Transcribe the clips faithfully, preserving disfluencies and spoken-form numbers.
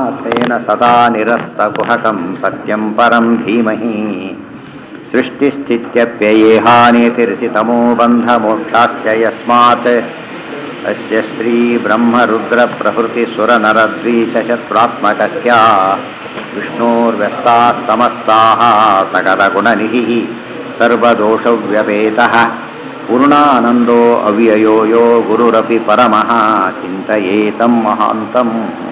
तेन सदा निरस्तकुहकं सत्यं परं धीमहि सृष्टिस्थित्यप्ययेहानितिर्षितमो बन्धमोक्षाश्च यस्मात् अस्य श्रीब्रह्मरुद्रप्रभृतिसुरनरद्वीषशत्रुरात्मकस्य विष्णोर्व्यस्तास्तमस्ताः सकलगुणनिधिः सर्वदोषव्यपेतः पूर्णानन्दो ಅವ್ಯಯೋ ಯೋ ಗುರುರಪಿ ಪರಮಃ ಚಿಂತಯೇತಂ ಮಹಾಂತಂ.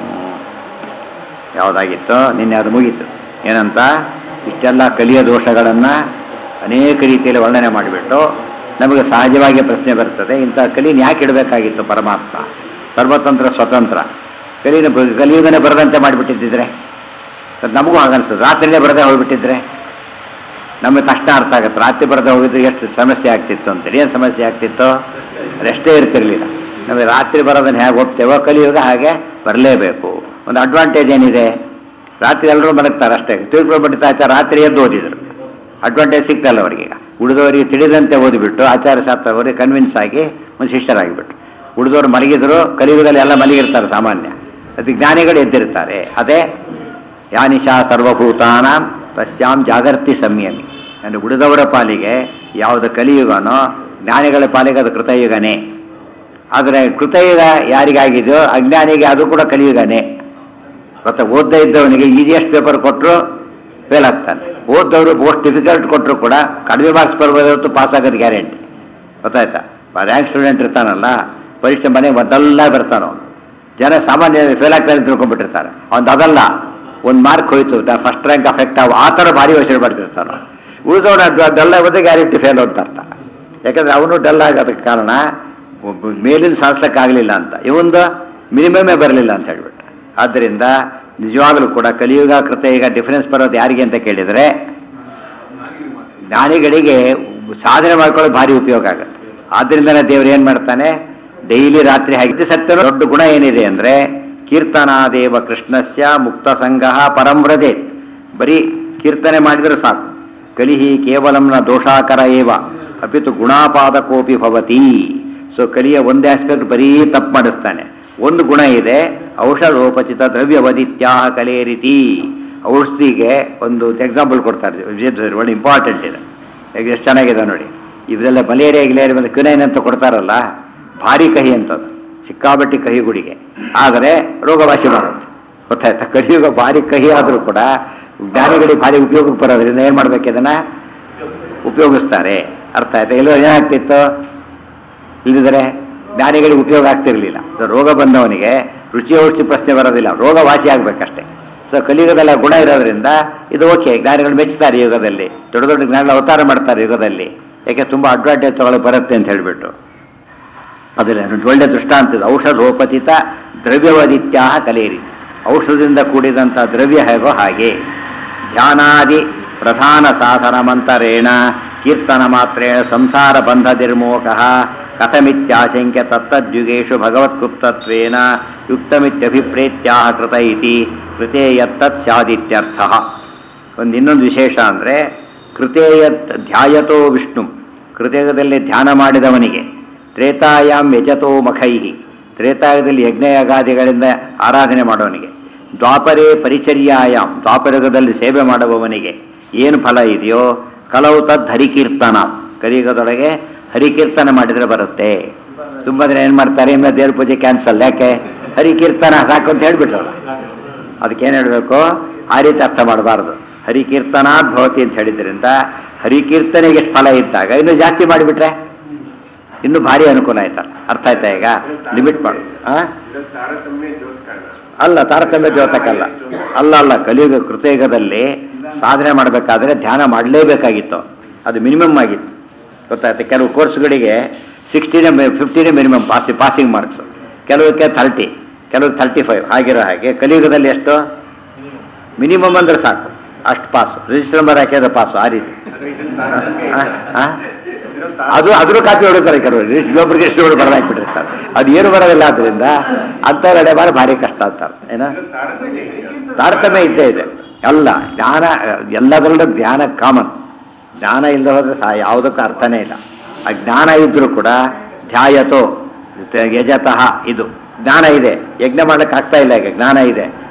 ಯಾವುದಾಗಿತ್ತು ನಿನ್ನೆ ಅದು ಮುಗೀತು. ಏನಂತ ಇಷ್ಟೆಲ್ಲ ಕಲಿಯ ದೋಷಗಳನ್ನು ಅನೇಕ ರೀತಿಯಲ್ಲಿ ವರ್ಣನೆ ಮಾಡಿಬಿಟ್ಟು ನಮಗೆ ಸಹಜವಾಗಿ ಪ್ರಶ್ನೆ ಬರ್ತದೆ, ಇಂಥ ಕಲಿನ ಯಾಕೆ ಇಡಬೇಕಾಗಿತ್ತು ಪರಮಾತ್ಮ? ಸರ್ವತಂತ್ರ ಸ್ವತಂತ್ರ ಕಲಿನ ಕಲಿಯುಗನೇ ಬರದಂತೆ ಮಾಡಿಬಿಟ್ಟಿದ್ದಿದ್ರೆ ನಮಗೂ ಹಾಗನ್ನಿಸ್ತದೆ. ರಾತ್ರಿನೇ ಬರದೇ ಹೋಗಿಬಿಟ್ಟಿದ್ರೆ ನಮಗೆ ತಕ್ಷಣ ಅರ್ಥ ಆಗುತ್ತೆ. ರಾತ್ರಿ ಬರದೇ ಹೋಗಿದ್ರೆ ಎಷ್ಟು ಸಮಸ್ಯೆ ಆಗ್ತಿತ್ತು ಅಂತೇಳಿ. ಏನು ಸಮಸ್ಯೆ ಆಗ್ತಿತ್ತು? ರೆಸ್ಟೇ ಇರ್ತಿರ್ಲಿಲ್ಲ. ನಮಗೆ ರಾತ್ರಿ ಬರೋದನ್ನು ಹೇಗೆ ಹೋಗ್ತೇವೋ ಕಲಿಯುಗ ಹಾಗೆ ಬರಲೇಬೇಕು. ಒಂದು ಅಡ್ವಾಂಟೇಜ್ ಏನಿದೆ, ರಾತ್ರಿ ಎಲ್ಲರೂ ಮಲಗ್ತಾರೆ ಅಷ್ಟೇ. ತಿರುಪತಿ ಪಂಡಿತ ಆಚಾರ ರಾತ್ರಿ ಎದ್ದು ಓದಿದ್ರು, ಅಡ್ವಾಂಟೇಜ್ ಸಿಗ್ತಲ್ಲ ಅವರಿಗೆ. ಉಳಿದವರಿಗೆ ತಿಳಿದಂತೆ ಓದಿಬಿಟ್ಟು ಆಚಾರ ಶಾಸ್ತ್ರ ಅವರಿಗೆ ಕನ್ವಿನ್ಸ್ ಆಗಿ ಒಂದು ಶಿಷ್ಯರಾಗಿಬಿಟ್ರು. ಉಳಿದವರು ಮಲಗಿದ್ರು, ಕಲಿಯುಗದಲ್ಲಿ ಎಲ್ಲ ಮಲಗಿರ್ತಾರೆ ಸಾಮಾನ್ಯ. ಅದಕ್ಕೆ ಜ್ಞಾನಿಗಳು ಎದ್ದಿರ್ತಾರೆ. ಅದೇ ಯಾನಿಶಾ ಸರ್ವಭೂತಾನಾಂ ತಸ್ಯಾಂ ಜಾಗರ್ತಿ ಸಂಯಮಿ. ಅಂದರೆ ಉಳಿದವರ ಪಾಲಿಗೆ ಯಾವುದು ಕಲಿಯುಗನೋ ಜ್ಞಾನಿಗಳ ಪಾಲಿಗೆ ಅದು ಕೃತಯುಗನೇ. ಆದರೆ ಕೃತಯುಗ ಯಾರಿಗಾಗಿದೆಯೋ ಅಜ್ಞಾನಿಗೆ ಅದು ಕೂಡ ಕಲಿಯುಗನೇ. ಗೊತ್ತಾ? ಓದ್ದೇ ಇದ್ದವನಿಗೆ ಈಸಿಯೆಸ್ಟ್ ಪೇಪರ್ ಕೊಟ್ಟರು ಫೇಲ್ ಆಗ್ತಾನೆ. ಓದ್ದವರು ಮೋಸ್ಟ್ ಡಿಫಿಕಲ್ಟ್ ಕೊಟ್ಟರು ಕೂಡ ಕಡಿಮೆ ಮಾರ್ಕ್ಸ್ ಬರ್ಬೋದು, ಪಾಸ್ ಆಗೋದು ಗ್ಯಾರಂಟಿ. ಗೊತ್ತಾಯ್ತಾ? ರ್ಯಾಂಕ್ ಸ್ಟೂಡೆಂಟ್ ಇರ್ತಾನಲ್ಲ, ಪರೀಕ್ಷೆ ಮನೆಗೆ ಮೊದಲೆಲ್ಲ ಬರ್ತಾನೋ. ಜನ ಸಾಮಾನ್ಯ ಫೇಲ್ ಆಗ್ತಾನೆ ತಿಳ್ಕೊಂಡ್ಬಿಟ್ಟಿರ್ತಾರೆ. ಅವ್ನು ಅದಲ್ಲ, ಒಂದು ಮಾರ್ಕ್ ಹೋಯ್ತು, ಫಸ್ಟ್ ರ್ಯಾಂಕ್ ಅಫೆಕ್ಟ್ ಆಗ ಆ ಥರ ಭಾರಿ ಯೋಚನೆ ಮಾಡ್ತಿರ್ತಾನೆ. ಉಳಿದವನ ಡಲ್ ಆಗೋದೇ ಗ್ಯಾರಂಟಿ ಫೇಲ್ ಅಂತ ಅರ್ಥ. ಯಾಕಂದರೆ ಅವನು ಡಲ್ ಆಗೋದಕ್ಕೆ ಕಾರಣ ಮೇಲಿನ ಸಾಧಿಸ್ಲಿಕ್ಕಾಗಲಿಲ್ಲ ಅಂತ, ಇವೊಂದು ಮಿನಿಮಮೇ ಬರಲಿಲ್ಲ ಅಂತ ಹೇಳ್ಬಿಟ್ಟು. ಆದ್ದರಿಂದ ನಿಜವಾಗಲೂ ಕೂಡ ಕಲಿಯುಗ ಕೃತಯುಗ ಡಿಫರೆನ್ಸ್ ಬರೋದು ಯಾರಿಗೆ ಅಂತ ಕೇಳಿದರೆ ಜ್ಞಾನಿಗಳಿಗೆ ಸಾಧನೆ ಮಾಡ್ಕೊಳ್ಳೋದು ಭಾರಿ ಉಪಯೋಗ ಆಗುತ್ತೆ. ಆದ್ದರಿಂದನೇ ದೇವರು ಏನು ಮಾಡ್ತಾನೆ, ಡೈಲಿ ರಾತ್ರಿ ಹಾಗೆ ಸತ್ಯ. ದೊಡ್ಡ ಗುಣ ಏನಿದೆ ಅಂದರೆ ಕೀರ್ತನಾದೇವ ಕೃಷ್ಣಸ್ಯ ಮುಕ್ತ ಸಂಘ ಪರಂ ವ್ರಜೇತ್. ಬರೀ ಕೀರ್ತನೆ ಮಾಡಿದರೆ ಸಾಕು. ಕಲಿಹಿ ಕೇವಲಂನ ದೋಷಾಕರ ಏವ ಅಪಿತು ಗುಣಾಪಾದಕೋಪಿ ಭವತಿ. ಸೊ ಕಲಿಯ ಒಂದೇ ಆಸ್ಪೆಕ್ಟ್ ಬರೀ ತಪ್ಪು ಮಾಡಿಸ್ತಾನೆ. ಒಂದು ಗುಣ ಇದೆ, ಔಷಧೋಪಚಿತ ದ್ರವ್ಯವದಿತ್ಯಾಹ ಕಲೆ ರೀತಿ. ಔಷಧಿಗೆ ಒಂದು ಎಕ್ಸಾಂಪಲ್ ಕೊಡ್ತಾರೆ, ಒಳ್ಳೆ ಇಂಪಾರ್ಟೆಂಟ್ ಇದೆ. ಎಷ್ಟು ಚೆನ್ನಾಗಿದೆ ನೋಡಿ. ಇವರೆಲ್ಲ ಮಲೇರಿಯಾ ಗಿಲೇರಿಯಾ ಮೇಲೆ ಕ್ವಿನೈನ್ ಅಂತ ಕೊಡ್ತಾರಲ್ಲ, ಭಾರಿ ಕಹಿ ಅಂತದ್ದು, ಸಿಕ್ಕಾಬಟ್ಟಿ ಕಹಿ ಗುಡಿಗೆ. ಆದರೆ ರೋಗವಾಸಿ ಮಾಡುತ್ತೆ. ಗೊತ್ತಾಯ್ತಾ? ಕಲಿಯುಗ ಭಾರಿ ಕಹಿ ಆದರೂ ಕೂಡ ಜ್ಞಾನಿಗಳಿಗೆ ಭಾರಿ ಉಪಯೋಗಕ್ಕೆ ಬರೋದ್ರಿಂದ ಏನು ಮಾಡ್ಬೇಕು, ಇದನ್ನು ಉಪಯೋಗಿಸ್ತಾರೆ. ಅರ್ಥ ಆಯ್ತಾ? ಎಲ್ಲೋ ಏನಾಗ್ತಿತ್ತು, ಇಲ್ಲಿದ್ರೆ ಜ್ಞಾನಿಗಳಿಗೆ ಉಪಯೋಗ ಆಗ್ತಿರಲಿಲ್ಲ. ರೋಗ ಬಂದವನಿಗೆ ರುಚಿ ಔಷಧಿ ಪ್ರಶ್ನೆ ಬರೋದಿಲ್ಲ, ರೋಗ ವಾಸಿ ಆಗಬೇಕಷ್ಟೇ. ಸೊ ಕಲಿಯುಗದಲ್ಲ ಗುಣ ಇರೋದ್ರಿಂದ ಇದು ಓಕೆ. ಜ್ಞಾನಿಗಳು ಮೆಚ್ಚುತ್ತಾರೆ ಯುಗದಲ್ಲಿ, ದೊಡ್ಡ ದೊಡ್ಡ ಜ್ಞಾನಿಗಳು ಅವತಾರ ಮಾಡ್ತಾರೆ ಯುಗದಲ್ಲಿ. ಯಾಕೆ ತುಂಬ ಅಡ್ವಾಂಟೇಜ್ ತಗೊಳ್ಳೋ ಬರುತ್ತೆ ಅಂತ ಹೇಳಿಬಿಟ್ಟು. ಅದಲ್ಲ ಒಳ್ಳೆ ದೃಷ್ಟಾಂತ. ಔಷಧೋಪಚಿತ ದ್ರವ್ಯವದಿತ್ಯಾಹ ಕಲೇರಿ. ಔಷಧದಿಂದ ಕೂಡಿದಂಥ ದ್ರವ್ಯ ಹೇಗೋ ಹಾಗೆ. ಧ್ಯಾನಾದಿ ಪ್ರಧಾನ ಸಾಧನ ಮಂತರೇಣ ಕೀರ್ತನ ಮಾತ್ರೇಣ ಸಂಸಾರ ಬಂಧ ನಿರ್ಮೋಹ ಕಥಮಿತ್ಯಾಶಂಕ್ಯ ತತ್ತದ್ಯುಗೇಶು ಭಗವತ್ಕೃಪ್ತತ್ವೇನ ಯುಕ್ತಮಿತ್ಯಭಿಪ್ರೇತ್ಯಾಹ ಕೃತ ಇತಿ ಕೃತೆ ಯತ್ತತ್ ಸ್ಯಾದಿತ್ಯರ್ಥ. ಒಂದು ಇನ್ನೊಂದು ವಿಶೇಷ ಅಂದರೆ ಕೃತೇಯತ್ ಧ್ಯಾಯತೋ ವಿಷ್ಣು. ಕೃತಯುಗದಲ್ಲಿ ಧ್ಯಾನ ಮಾಡಿದವನಿಗೆ ತ್ರೇತಾಯಾಮ್ ಯಜತೋ ಮಖೈಹಿ. ತ್ರೇತಾಯುಗದಲ್ಲಿ ಯಜ್ಞಯಾಗಾದಿಗಳಿಂದ ಆರಾಧನೆ ಮಾಡೋವನಿಗೆ, ದ್ವಾಪರೇ ಪರಿಚರ್ಯಾಯಾಮ್ ದ್ವಾಪರಯುಗದಲ್ಲಿ ಸೇವೆ ಮಾಡುವವನಿಗೆ ಏನು ಫಲ ಇದೆಯೋ ಕಲವು ತದ್ ಹರಿಕೀರ್ತನ. ಕಲಿಯುಗದೊಳಗೆ ಹರಿಕೀರ್ತನ ಮಾಡಿದರೆ ಬರುತ್ತೆ. ತುಂಬ ಜನ ಏನು ಮಾಡ್ತಾರೆ, ಇನ್ನು ದೇವ್ರ ಪೂಜೆ ಕ್ಯಾನ್ಸಲ್. ಯಾಕೆ? ಹರಿಕೀರ್ತನ ಸಾಕು ಅಂತ ಹೇಳಿಬಿಟ್ರಲ್ಲ. ಅದಕ್ಕೇನು ಹೇಳಬೇಕು, ಆ ರೀತಿ ಅರ್ಥ ಮಾಡಬಾರ್ದು. ಹರಿಕೀರ್ತನಾದ್ ಭವತಿ ಅಂತ ಹೇಳಿದ್ರಿಂದ ಹರಿಕೀರ್ತನೆಗೆ ಎಷ್ಟು ಫಲ ಇದ್ದಾಗ ಇನ್ನೂ ಜಾಸ್ತಿ ಮಾಡಿಬಿಟ್ರೆ ಇನ್ನೂ ಭಾರಿ ಅನುಕೂಲ ಆಯ್ತಲ್ಲ. ಅರ್ಥ ಆಯ್ತಾ? ಈಗ ಲಿಮಿಟ್ ಮಾಡು. ಅಲ್ಲ, ತಾರತಮ್ಯ ದ್ಯೋತಕಲ್ಲ. ಅಲ್ಲ ಅಲ್ಲ ಕಲಿಯುಗ ಕೃತಯುಗದಲ್ಲಿ ಸಾಧನೆ ಮಾಡಬೇಕಾದ್ರೆ ಧ್ಯಾನ ಮಾಡಲೇಬೇಕಾಗಿತ್ತು. ಅದು ಮಿನಿಮಮ್ ಆಗಿತ್ತು. ಗೊತ್ತಾಯ್ತು? ಕೆಲವು ಕೋರ್ಸ್ಗಳಿಗೆ ಸಿಕ್ಸ್ಟಿನೇ ಫಿಫ್ಟಿನೇ ಮಿನಿಮಮ್ ಪಾಸಿ ಪಾಸಿಂಗ್ ಮಾರ್ಕ್ಸ್, ಕೆಲವಕ್ಕೆ ಥರ್ಟಿ, ಕೆಲವು ಥರ್ಟಿ ಫೈವ್ ಆಗಿರೋ ಹಾಗೆ ಕಲಿಯುಗದಲ್ಲಿ ಎಷ್ಟು ಮಿನಿಮಮ್ ಅಂದ್ರೆ ಸಾಕು, ಅಷ್ಟು ಪಾಸು. ರಿಜಿಸ್ಟರ್ ನಂಬರ್ ಹಾಕಿದ್ರೆ ಪಾಸು. ಆ ರೀತಿ ಅದು ಅದ್ರ ಕಾಪಿ ಹೊಡಿತಾರೆ ಕೆಲವರು. ಇನ್ನೊಬ್ರಿಗೆ ಎಷ್ಟು ಹೊಡೆ ಬರೆದು ಹಾಕ್ಬಿಟ್ಟಿರ್ತಾರೆ. ಅದು ಏನು ಬರೋದಿಲ್ಲ. ಆದ್ದರಿಂದ ಅಂಥವ್ರು ಎಡೆ ಬಾರ ಭಾರಿ ಕಷ್ಟ ಅಂತಾರೆ. ಏನೋ ತಾರತಮ್ಯ ಇದ್ದೇ ಇದೆ. ಅಲ್ಲ, ಜ್ಞಾನ ಎಲ್ಲದರಲ್ಲೂ ಜ್ಞಾನ ಕಾಮನ್. ಜ್ಞಾನ ಇಲ್ಲದೆ ಹೋದರೆ ಸಹ ಯಾವುದಕ್ಕೂ ಅರ್ಥನೇ ಇಲ್ಲ. ಆ ಜ್ಞಾನ ಇದ್ದರೂ ಕೂಡ ಧ್ಯಾಯತೋ ಯಜತಃ ಇದು ಜ್ಞಾನ ಇದೆ. ಯಜ್ಞ ಮಾಡ್ಲಿಕ್ಕೆ ಆಗ್ತಾ ಇಲ್ಲ, ಈಗ ಜ್ಞಾನ ಇದೆ.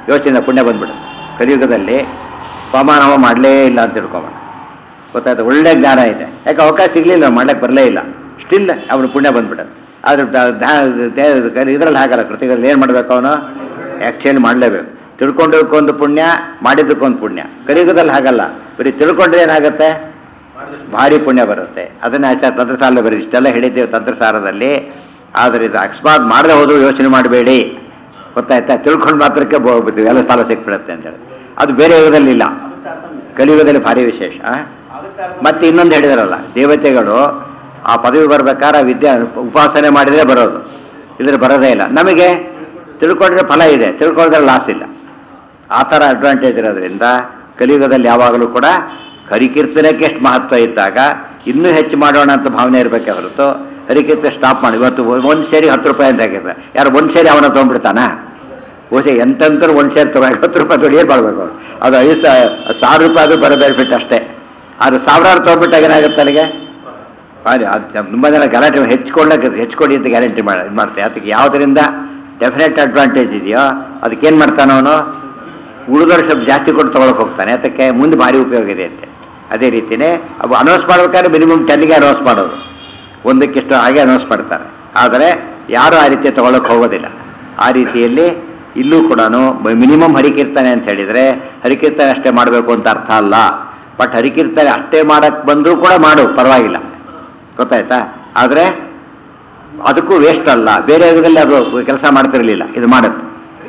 ಯೋಚನೆ ಪುಣ್ಯ ಬಂದ್ಬಿಡುತ್ತೆ. ಕಲಿಯುಗದಲ್ಲಿ ಪಮಾನವ ಮಾಡಲೇ ಇಲ್ಲ ಅಂತ ತಿಳ್ಕೊಂಬ ಗೊತ್ತಾಯ್ತು. ಒಳ್ಳೆ ಜ್ಞಾನ ಇದೆ, ಯಾಕೆ ಅವಕಾಶ ಸಿಗಲಿಲ್ಲ, ಮಾಡ್ಲಿಕ್ಕೆ ಬರಲೇ ಇಲ್ಲ, ಸ್ಟಿಲ್ ಅವನು ಪುಣ್ಯ ಬಂದ್ಬಿಡೋದು. ಆದರೆ ಇದರಲ್ಲಿ ಹಾಗಲ್ಲ, ಕೃತಿಗಳಲ್ಲಿ ಏನು ಮಾಡಬೇಕು ಅವನು ಆ್ಯಕ್ಚುಲಿ ಮಾಡಲೇಬೇಕು. ತಿಳ್ಕೊಂಡಿದ್ದಕ್ಕೊಂದು ಪುಣ್ಯ, ಮಾಡಿದ್ದಕ್ಕೊಂದು ಪುಣ್ಯ. ಕಲಿಯುಗದಲ್ಲಿ ಹಾಗಲ್ಲ, ಬರೀ ತಿಳ್ಕೊಂಡ್ರೆ ಏನಾಗುತ್ತೆ, ಭಾರಿ ಪುಣ್ಯ ಬರುತ್ತೆ. ಅದನ್ನೇ ಆಚಾರ ತಂತ್ರಸಾಲ ಬರೀ ಇಷ್ಟೆಲ್ಲ ಹೇಳಿದ್ದೇವೆ ತಂತ್ರಸಾರದಲ್ಲಿ. ಆದರೆ ಇದು ಅಕಸ್ಮಾತ್ ಮಾಡದೆ ಹೋದರೂ ಯೋಚನೆ ಮಾಡಬೇಡಿ, ಗೊತ್ತಾಯ್ತಾ. ತಿಳ್ಕೊಂಡು ಮಾತ್ರಕ್ಕೆ ಹೋಗ್ಬಿಡ್ತೀವಿ, ಎಲ್ಲ ಸ್ಥಳ ಸಿಕ್ಬಿಡುತ್ತೆ ಅಂತೇಳಿ. ಅದು ಬೇರೆ ಯುಗದಲ್ಲಿ ಇಲ್ಲ, ಕಲಿಯುಗದಲ್ಲಿ ಭಾರಿ ವಿಶೇಷ. ಮತ್ತೆ ಇನ್ನೊಂದು ಹೇಳಿದಾರಲ್ಲ, ದೇವತೆಗಳು ಆ ಪದವಿ ಬರ್ಬೇಕಾದ್ರೆ ವಿದ್ಯೆ ಉಪಾಸನೆ ಮಾಡಿದರೆ ಬರೋದು, ಇದ್ರೆ ಬರೋದೇ ಇಲ್ಲ. ನಮಗೆ ತಿಳ್ಕೊಂಡ್ರೆ ಫಲ ಇದೆ, ತಿಳ್ಕೊಂಡ್ರೆ ಲಾಸ್ ಇಲ್ಲ. ಆ ಥರ ಅಡ್ವಾಂಟೇಜ್ ಇರೋದ್ರಿಂದ ಕಲಿಯುಗದಲ್ಲಿ ಯಾವಾಗಲೂ ಕೂಡ ಹರಿಕೀರ್ತನಕ್ಕೆ ಎಷ್ಟು ಮಹತ್ವ ಇದ್ದಾಗ ಇನ್ನೂ ಹೆಚ್ಚು ಮಾಡೋಣ ಅಂತ ಭಾವನೆ ಇರಬೇಕೆ ಹೊರತು ಹರಿಕೀರ್ತನೆ ಸ್ಟಾಪ್ ಮಾಡಿ. ಇವತ್ತು ಒಂದು ಸೇರಿ ಹತ್ತು ರೂಪಾಯಿ ಅಂತ ಹಾಕಿದ್ರೆ ಯಾರು ಒಂದು ಸೇರಿ ಅವನ ತೊಗೊಂಡ್ಬಿಡ್ತಾನ? ಓಸೆ ಎಂತಂತರೂ ಒಂದು ಸೇರಿ ತಗೋ ಹತ್ತು ರೂಪಾಯಿ ತೊಗೊಂಡು ಏನು ಮಾಡಬೇಕು? ಅದು ಐದು ಸಾವಿರ ರೂಪಾಯಿ ಅದು ಬರೋ ಬೆನಿಫಿಟ್ ಅಷ್ಟೇ. ಅದು ಸಾವಿರಾರು ತೊಗೊಂಡ್ಬಿಟ್ಟಾಗ ಏನಾಗುತ್ತೆ ಅಲ್ಲಿಗೆ ಅದು ತುಂಬ ಜನ ಗಲಾಟೆ ಹೆಚ್ಚಿಕೊಂಡಾಗ ಹೆಚ್ಚಿಕೊಡಿ ಅಂತ ಗ್ಯಾರಂಟಿ ಮಾಡಿ ಇದು ಮಾಡ್ತಾರೆ. ಅದಕ್ಕೆ ಯಾವುದರಿಂದ ಡೆಫಿನೆಟ್ ಅಡ್ವಾಂಟೇಜ್ ಇದೆಯೋ ಅದಕ್ಕೇನು ಮಾಡ್ತಾನೆ ಅವನು, ಉಳಿದೋರು ಸ್ವಲ್ಪ ಜಾಸ್ತಿ ಕೊಟ್ಟು ತೊಗೊಳಕ್ಕೆ ಹೋಗ್ತಾನೆ. ಅದಕ್ಕೆ ಮುಂದೆ ಭಾರಿ ಉಪಯೋಗ ಇದೆ ಅಂತೆ. ಅದೇ ರೀತಿಯೇ ಅವು ಅನೌನ್ಸ್ ಮಾಡ್ಬೇಕಾದ್ರೆ ಮಿನಿಮಮ್ ಟೆನ್ಗೆ ಅನೌನ್ಸ್ ಮಾಡೋದು, ಒಂದಕ್ಕಿಷ್ಟು ಹಾಗೆ ಅನೌನ್ಸ್ ಮಾಡ್ತಾರೆ. ಆದರೆ ಯಾರೂ ಆ ರೀತಿ ತೊಗೊಳಕ್ಕೆ ಹೋಗೋದಿಲ್ಲ. ಆ ರೀತಿಯಲ್ಲಿ ಇಲ್ಲೂ ಕೂಡ ಮಿನಿಮಮ್ ಹರಿಕೀರ್ತನೆ ಅಂತ ಹೇಳಿದರೆ ಹರಿಕೀರ್ತನೆ ಅಷ್ಟೇ ಮಾಡಬೇಕು ಅಂತ ಅರ್ಥ ಅಲ್ಲ. ಬಟ್ ಹರಿಕೀರ್ತನೆ ಅಷ್ಟೇ ಮಾಡಕ್ಕೆ ಬಂದರೂ ಕೂಡ ಮಾಡು, ಪರವಾಗಿಲ್ಲ, ಗೊತ್ತಾಯ್ತಾ. ಆದರೆ ಅದಕ್ಕೂ ವೇಸ್ಟ್ ಅಲ್ಲ. ಬೇರೆ ಯುಗದಲ್ಲಿ ಅದು ಕೆಲಸ ಮಾಡ್ತಿರಲಿಲ್ಲ, ಇದು ಮಾಡುತ್ತೆ.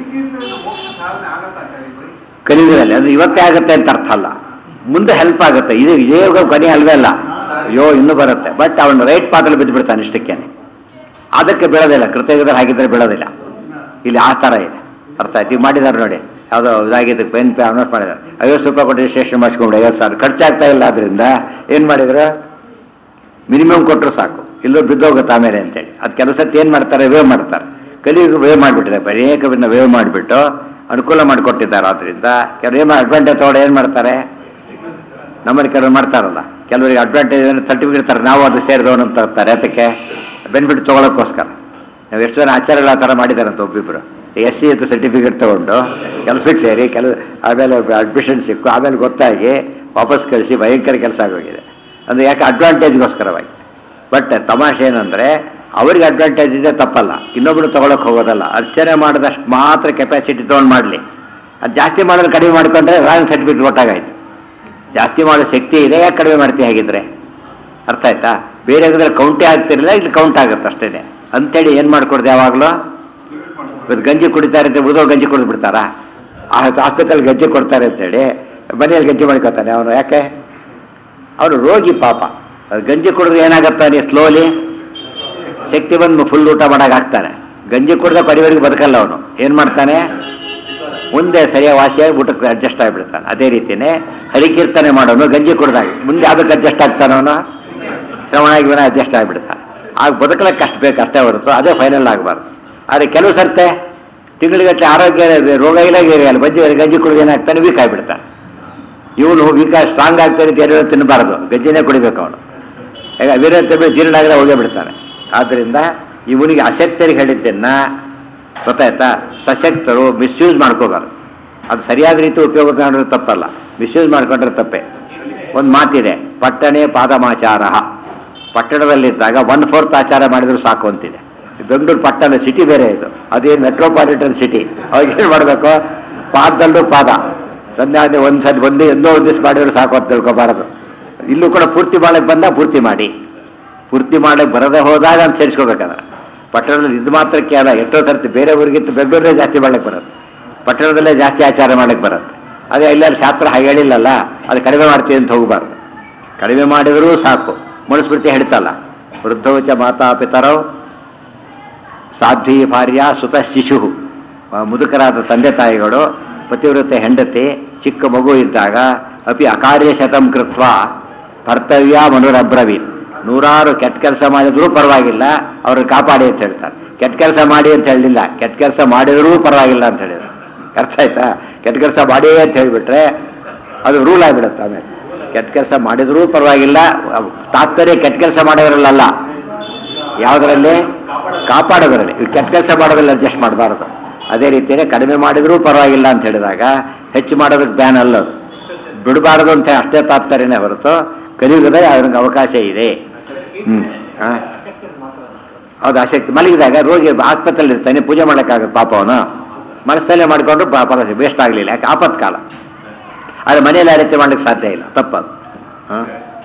ಕಲಿಯುಗದಲ್ಲಿ ಅದು ಇವತ್ತೇ ಆಗುತ್ತೆ ಅಂತ ಅರ್ಥ ಅಲ್ಲ, ಮುಂದೆ ಹೆಲ್ಪ್ ಆಗುತ್ತೆ. ಇದು ಇದೇ ಯುಗ ಕೊನೆ ಅಲ್ವೇ ಅಲ್ಲ, ಅಯ್ಯೋ ಇನ್ನೂ ಬರುತ್ತೆ. ಬಟ್ ಅವನು ರೈಟ್ ಪಾದಲ್ಲಿ ಬಿದ್ದು ಬಿಡ್ತಾನೆ ಇಷ್ಟಕ್ಕೇನೆ, ಅದಕ್ಕೆ ಬೀಳೋದಿಲ್ಲ. ಕೃತಯುಗದಲ್ಲಿ ಹಾಗಿದ್ರೆ ಬೀಳೋದಿಲ್ಲ. ಇಲ್ಲಿ ಆ ಥರ ಇದೆ, ಅರ್ಥ ಆಯ್ತು. ಈಗ ಮಾಡಿದ್ದಾರೆ ನೋಡಿ, ಯಾವುದೋ ಇದಾಗಿದ್ದು ಪೆನ್ ಪೇ ಅನೌನ್ಸ್ ಮಾಡಿದ್ದಾರೆ, ಐವತ್ತು ರೂಪಾಯಿ ಕೊಟ್ಟು ರಿಜಿಸ್ಟ್ರೇಷನ್ ಮಾಡಿಸ್ಕೊಂಡು ಐವತ್ತು ಸಾವಿರ ಖರ್ಚಾಗ್ತಾ ಇಲ್ಲ. ಅದರಿಂದ ಏನು ಮಾಡಿದ್ರು, ಮಿನಿಮಮ್ ಕೊಟ್ಟರು ಸಾಕು, ಇಲ್ಲೋ ಬಿದ್ದೋಗುತ್ತೆ ಆಮೇಲೆ ಅಂತೇಳಿ. ಅದು ಕೆಲವು ಸತಿ ಏನು ಮಾಡ್ತಾರೆ, ವೇವ್ ಮಾಡ್ತಾರೆ. ಕಲಿಯುಗ ವೇವ್ ಮಾಡಿಬಿಟ್ಟಿದ್ದಾರೆ, ಅನೇಕವನ್ನ ವೇವ್ ಮಾಡಿಬಿಟ್ಟು ಅನುಕೂಲ ಮಾಡಿಕೊಟ್ಟಿದ್ದಾರೆ. ಆದ್ದರಿಂದ ಕೆಲವು ಏನು ಅಡ್ವಾಂಟೇಜ್ ತೊಗೊಂಡು ಏನು ಮಾಡ್ತಾರೆ, ನಮ್ಮಲ್ಲಿ ಕೆಲವರು ಮಾಡ್ತಾರಲ್ಲ, ಕೆಲವರಿಗೆ ಅಡ್ವಾಂಟೇಜ್ ಸರ್ಟಿಫಿಕೇಟ್ ಇರ್ತಾರೆ, ನಾವು ಅದು ಸೇರಿದವನು ಅಂತ ಇರ್ತಾರೆ. ಅದಕ್ಕೆ ಬೆನಿಫಿಟ್ ತೊಗೊಳಕ್ಕೋಸ್ಕರ ನಾವು ಎಷ್ಟು ಜನ ಆಚಾರ್ಯಗಳು ಆ ಥರ ಮಾಡಿದಾರಂತ. ಒಬ್ಬಿಬ್ಬರು ಎಸ್ ಸಿ ಅಂತ ಸರ್ಟಿಫಿಕೇಟ್ ತೊಗೊಂಡು ಕೆಲಸಕ್ಕೆ ಸೇರಿ ಕೆಲ ಆಮೇಲೆ ಅಡ್ಮಿಷನ್ ಸಿಕ್ಕು, ಆಮೇಲೆ ಗೊತ್ತಾಗಿ ವಾಪಸ್ ಕಳಿಸಿ ಭಯಂಕರ ಕೆಲಸ ಆಗೋಗಿದೆ. ಅಂದರೆ ಯಾಕೆ ಅಡ್ವಾಂಟೇಜ್ಗೋಸ್ಕರವಾಗಿ. ಬಟ್ ತಮಾಷೆ ಏನಂದರೆ ಅವ್ರಿಗೆ ಅಡ್ವಾಂಟೇಜ್ ಇದೆ, ತಪ್ಪಲ್ಲ, ಇನ್ನೊಬ್ರು ತೊಗೊಳಕ್ಕೆ ಹೋಗೋದಲ್ಲ. ಅರ್ಚನೆ ಮಾಡಿದಷ್ಟು ಮಾತ್ರ ಕೆಪಾಸಿಟಿ ತೊಗೊಂಡು ಮಾಡಲಿ. ಅದು ಜಾಸ್ತಿ ಮಾಡೋದು ಕಡಿಮೆ ಮಾಡಿಕೊಂಡ್ರೆ ರಾಂಗ್ ಸರ್ಟಿಫಿಕೇಟ್ ಕೊಟ್ಟಾಗಾಯ್ತು. ಜಾಸ್ತಿ ಮಾಡೋ ಶಕ್ತಿ ಇದೆ, ಯಾಕೆ ಕಡಿಮೆ ಮಾಡ್ತೀವಿ ಹಾಗಿದ್ರೆ? ಅರ್ಥ ಆಯ್ತಾ. ಬೇರೆ ಆಗಿದ್ರೆ ಕೌಂಟೇ ಆಗ್ತಿರಲಿಲ್ಲ, ಇಲ್ಲಿ ಕೌಂಟ್ ಆಗುತ್ತೆ ಅಷ್ಟೇ ಅಂತೇಳಿ ಏನು ಮಾಡಿಕೊಡ್ದೆ ಯಾವಾಗಲೂ. ಇವತ್ತು ಗಂಜಿ ಕುಡಿತಾರೆ ಅಂತ ಉಳಿದೋ ಗಂಜಿ ಕುಡಿದು ಬಿಡ್ತಾರಾ? ಹಾಸ್ಪಿಟಲ್ ಗಂಜಿ ಕೊಡ್ತಾರೆ ಅಂತೇಳಿ ಮನೆಯಲ್ಲಿ ಗಂಜಿ ಮಾಡ್ಕೊತಾನೆ ಅವನು. ಯಾಕೆ? ಅವನು ರೋಗಿ ಪಾಪ. ಅದು ಗಂಜಿ ಕುಡಿದ್ರೆ ಏನಾಗತ್ತಾನೆ, ಸ್ಲೋಲಿ ಶಕ್ತಿ ಬಂದು ಫುಲ್ ಊಟ ಮಾಡೋಕ್ಕಾಗ್ತಾನೆ. ಗಂಜಿ ಕುಡಿದ ಪರಿವರೆಗೆ ಬದುಕಲ್ಲ ಅವನು. ಏನು ಮಾಡ್ತಾನೆ, ಮುಂದೆ ಸರಿಯಾಗಿ ವಾಸಿಯಾಗಿ ಊಟಕ್ಕೆ ಅಡ್ಜಸ್ಟ್ ಆಗಿಬಿಡ್ತಾನೆ. ಅದೇ ರೀತಿಯೇ ಹರಿಕೀರ್ತನೆ ಮಾಡೋನು ಗಂಜಿ ಕುಡ್ದಾಗ ಮುಂದೆ ಅದಕ್ಕೆ ಅಡ್ಜಸ್ಟ್ ಆಗ್ತಾನೆ, ಅವನು ಶ್ರವಣಾಗಿ ಅಡ್ಜಸ್ಟ್ ಆಗಿಬಿಡ್ತಾನೆ. ಆಗ ಬದುಕಲಿಕ್ಕೆ ಅಷ್ಟು ಬೇಕು ಅಷ್ಟೇ ಹೊರತು ಅದೇ ಫೈನಲ್ ಆಗಬಾರ್ದು. ಆದರೆ ಕೆಲವು ಸರ್ತೆ ತಿಂಗಳಿಗಟ್ಟಲೆ ಆರೋಗ್ಯ ರೋಗ ಇಲ್ಲ ಇಲ್ಲ ಬಜ್ಜಿ ಗಂಜಿ ಕುಡಿದು ಏನಾಗ್ತಾನೆ, ವೀಕ್ ಆಗಿಬಿಡ್ತಾನೆ. ಇವನು ವೀಕ್ ಸ್ಟ್ರಾಂಗ್ ಆಗ್ತಾನೆ ಅಂತ ಏನೋ ತಿನ್ನಬಾರ್ದು, ಗಂಜಿನೇ ಕುಡಿಬೇಕು ಅವನು. ಈಗ ವೀರ ಜೀರ್ಣ ಆಗದೆ ಹೋಗೇ ಬಿಡ್ತಾನೆ. ಆದ್ದರಿಂದ ಇವನಿಗೆ ಅಶಕ್ತರಿಗೆ ಹೇಳಿದ್ದನ್ನು ಗೊತ್ತಾಯ್ತಾ, ಸಶಕ್ತರು ಮಿಸ್ಯೂಸ್ ಮಾಡ್ಕೋಬಾರ್ದು. ಅದು ಸರಿಯಾದ ರೀತಿ ಉಪಯೋಗ ಮಾಡಿದ್ರೆ ತಪ್ಪಲ್ಲ, ಮಿಸ್ಯೂಸ್ ಮಾಡ್ಕೊಂಡ್ರೆ ತಪ್ಪೆ. ಒಂದು ಮಾತಿದೆ, ಪಟ್ಟಣೇ ಪಾದಮಾಚಾರ. ಪಟ್ಟಣದಲ್ಲಿದ್ದಾಗ ಒನ್ ಫೋರ್ತ್ ಆಚಾರ ಮಾಡಿದ್ರು ಸಾಕು ಅಂತಿದೆ. ಬೆಂಗಳೂರು ಪಟ್ಟಣ ಸಿಟಿ ಬೇರೆ ಇದು, ಅದೇನು ಮೆಟ್ರೋಪಾಲಿಟನ್ ಸಿಟಿ. ಅವಾಗೇನು ಮಾಡಬೇಕು, ಪಾದದಲ್ಲೂ ಪಾದ ಸಂಧ್ಯಾನೆ ಒಂದು ಸಲ ಒಂದೇ ಎಂದೋ ಒಂದು ದಿವಸ ಮಾಡಿದ್ರು ಸಾಕು ಅಂತ ತಿಳ್ಕೊಬಾರದು. ಇಲ್ಲೂ ಕೂಡ ಪೂರ್ತಿ ಮಾಡಕ್ಕೆ ಬಂದಾಗ ಪೂರ್ತಿ ಮಾಡಿ, ಪೂರ್ತಿ ಮಾಡಕ್ಕೆ ಬರದೇ ಹೋದಾಗ ಅಂತ ಸೇರಿಸ್ಕೋಬೇಕಾದ್ರೆ. ಪಟ್ಟಣದಲ್ಲಿ ಇದು ಮಾತ್ರಕ್ಕೆ ಅಲ್ಲ, ಎಷ್ಟೋ ತರ್ತಿ ಬೇರೆ ಊರಿಗಿಂತ ಬೆಂಗಳೂರಲ್ಲೇ ಜಾಸ್ತಿ ಮಾಡಕ್ಕೆ ಬರುತ್ತೆ, ಪಟ್ಟಣದಲ್ಲೇ ಜಾಸ್ತಿ ಆಚಾರ ಮಾಡಕ್ಕೆ ಬರುತ್ತೆ. ಅದೇ ಎಲ್ಲರೂ ಶಾಸ್ತ್ರ ಹಾಗೆ ಹೇಳಿಲ್ಲಲ್ಲ, ಅದು ಕಡಿಮೆ ಮಾಡ್ತೀವಿ ಅಂತ ಹೋಗಬಾರ್ದು. ಕಡಿಮೆ ಮಾಡಿದರೂ ಸಾಕು. ಮನುಸ್ಮೃತಿ ಹೇಳ್ತಲ್ಲ, ವೃದ್ಧೋಚ ಮಾತಾ ಪಿತರವ್ ಸಾಧ್ವಿ ಭಾರ್ಯ ಸುತ ಶಿಶು. ಮುದುಕರಾದ ತಂದೆ ತಾಯಿಗಳು ಪತಿವ್ರತೆ ಹೆಂಡತಿ ಚಿಕ್ಕ ಮಗು ಇದ್ದಾಗ ಅಪಿ ಅಕಾರ್ಯ ಶತಂ ಕೃತ್ವ ಕರ್ತವ್ಯ ಮನುರಬ್ರವೀತ್. ನೂರಾರು ಕೆಟ್ಟ ಕೆಲಸ ಮಾಡಿದ್ರೂ ಪರವಾಗಿಲ್ಲ, ಅವ್ರನ್ನ ಕಾಪಾಡಿ ಅಂತ ಹೇಳ್ತಾರೆ. ಕೆಟ್ಟ ಕೆಲಸ ಮಾಡಿ ಅಂತ ಹೇಳಲಿಲ್ಲ, ಕೆಟ್ಟ ಕೆಲಸ ಮಾಡಿದ್ರೂ ಪರವಾಗಿಲ್ಲ ಅಂತ ಹೇಳಿದ್ರು. ಅರ್ಥ ಆಯ್ತಾ? ಕೆಟ್ಟ ಕೆಲಸ ಮಾಡಿ ಅಂತ ಹೇಳಿಬಿಟ್ರೆ ಅದು ರೂಲ್ ಆಗಿಬಿಡುತ್ತೆ. ಆಮೇಲೆ ಕೆಟ್ಟ ಕೆಲಸ ಮಾಡಿದ್ರೂ ಪರವಾಗಿಲ್ಲ, ತಾತ್ಪರ್ಯ ಕೆಟ್ಟ ಕೆಲಸ ಮಾಡೋದ್ರಲ್ಲ, ಯಾವುದರಲ್ಲಿ ಕಾಪಾಡೋದ್ರಲ್ಲಿ. ಕೆಟ್ಟ ಕೆಲಸ ಮಾಡೋದ್ರಲ್ಲಿ ಅಡ್ಜಸ್ಟ್ ಮಾಡಬಾರ್ದು. ಅದೇ ರೀತಿಯೇ ಕಡಿಮೆ ಮಾಡಿದರೂ ಪರವಾಗಿಲ್ಲ ಅಂತ ಹೇಳಿದಾಗ ಹೆಚ್ಚು ಮಾಡೋದಕ್ಕೆ ಬ್ಯಾನ್ ಅಲ್ಲದು, ಬಿಡಬಾರದು ಅಂತ ಅಷ್ಟೇ ತಾತ್ಪರ್ಯನೇ ಹೊರತು ಕಲಿಯುಗದಲ್ಲಿ ಅವ್ರಿಗೆ ಅವಕಾಶ ಇದೆ. ಹ್ಞೂ ಹಾಂ ಹೌದು, ಆಸಕ್ತಿ ಮಲಗಿದಾಗ ರೋಗಿ ಆಸ್ಪತ್ರೆಯಲ್ಲಿ ಇರ್ತಾನೆ, ಪೂಜೆ ಮಾಡೋಕ್ಕಾಗುತ್ತೆ ಪಾಪ ಅವನು ಮನಸ್ಸಲ್ಲೇ ಮಾಡಿಕೊಂಡ್ರು ಪಾಪ ವೇಸ್ಟ್ ಆಗಲಿಲ್ಲ, ಯಾಕೆ ಆಪತ್ಕಾಲ. ಆದರೆ ಮನೆಯಲ್ಲಿ ಆ ರೀತಿ ಮಾಡ್ಲಿಕ್ಕೆ ಸಾಧ್ಯ ಇಲ್ಲ, ತಪ್ಪದು. ಹಾಂ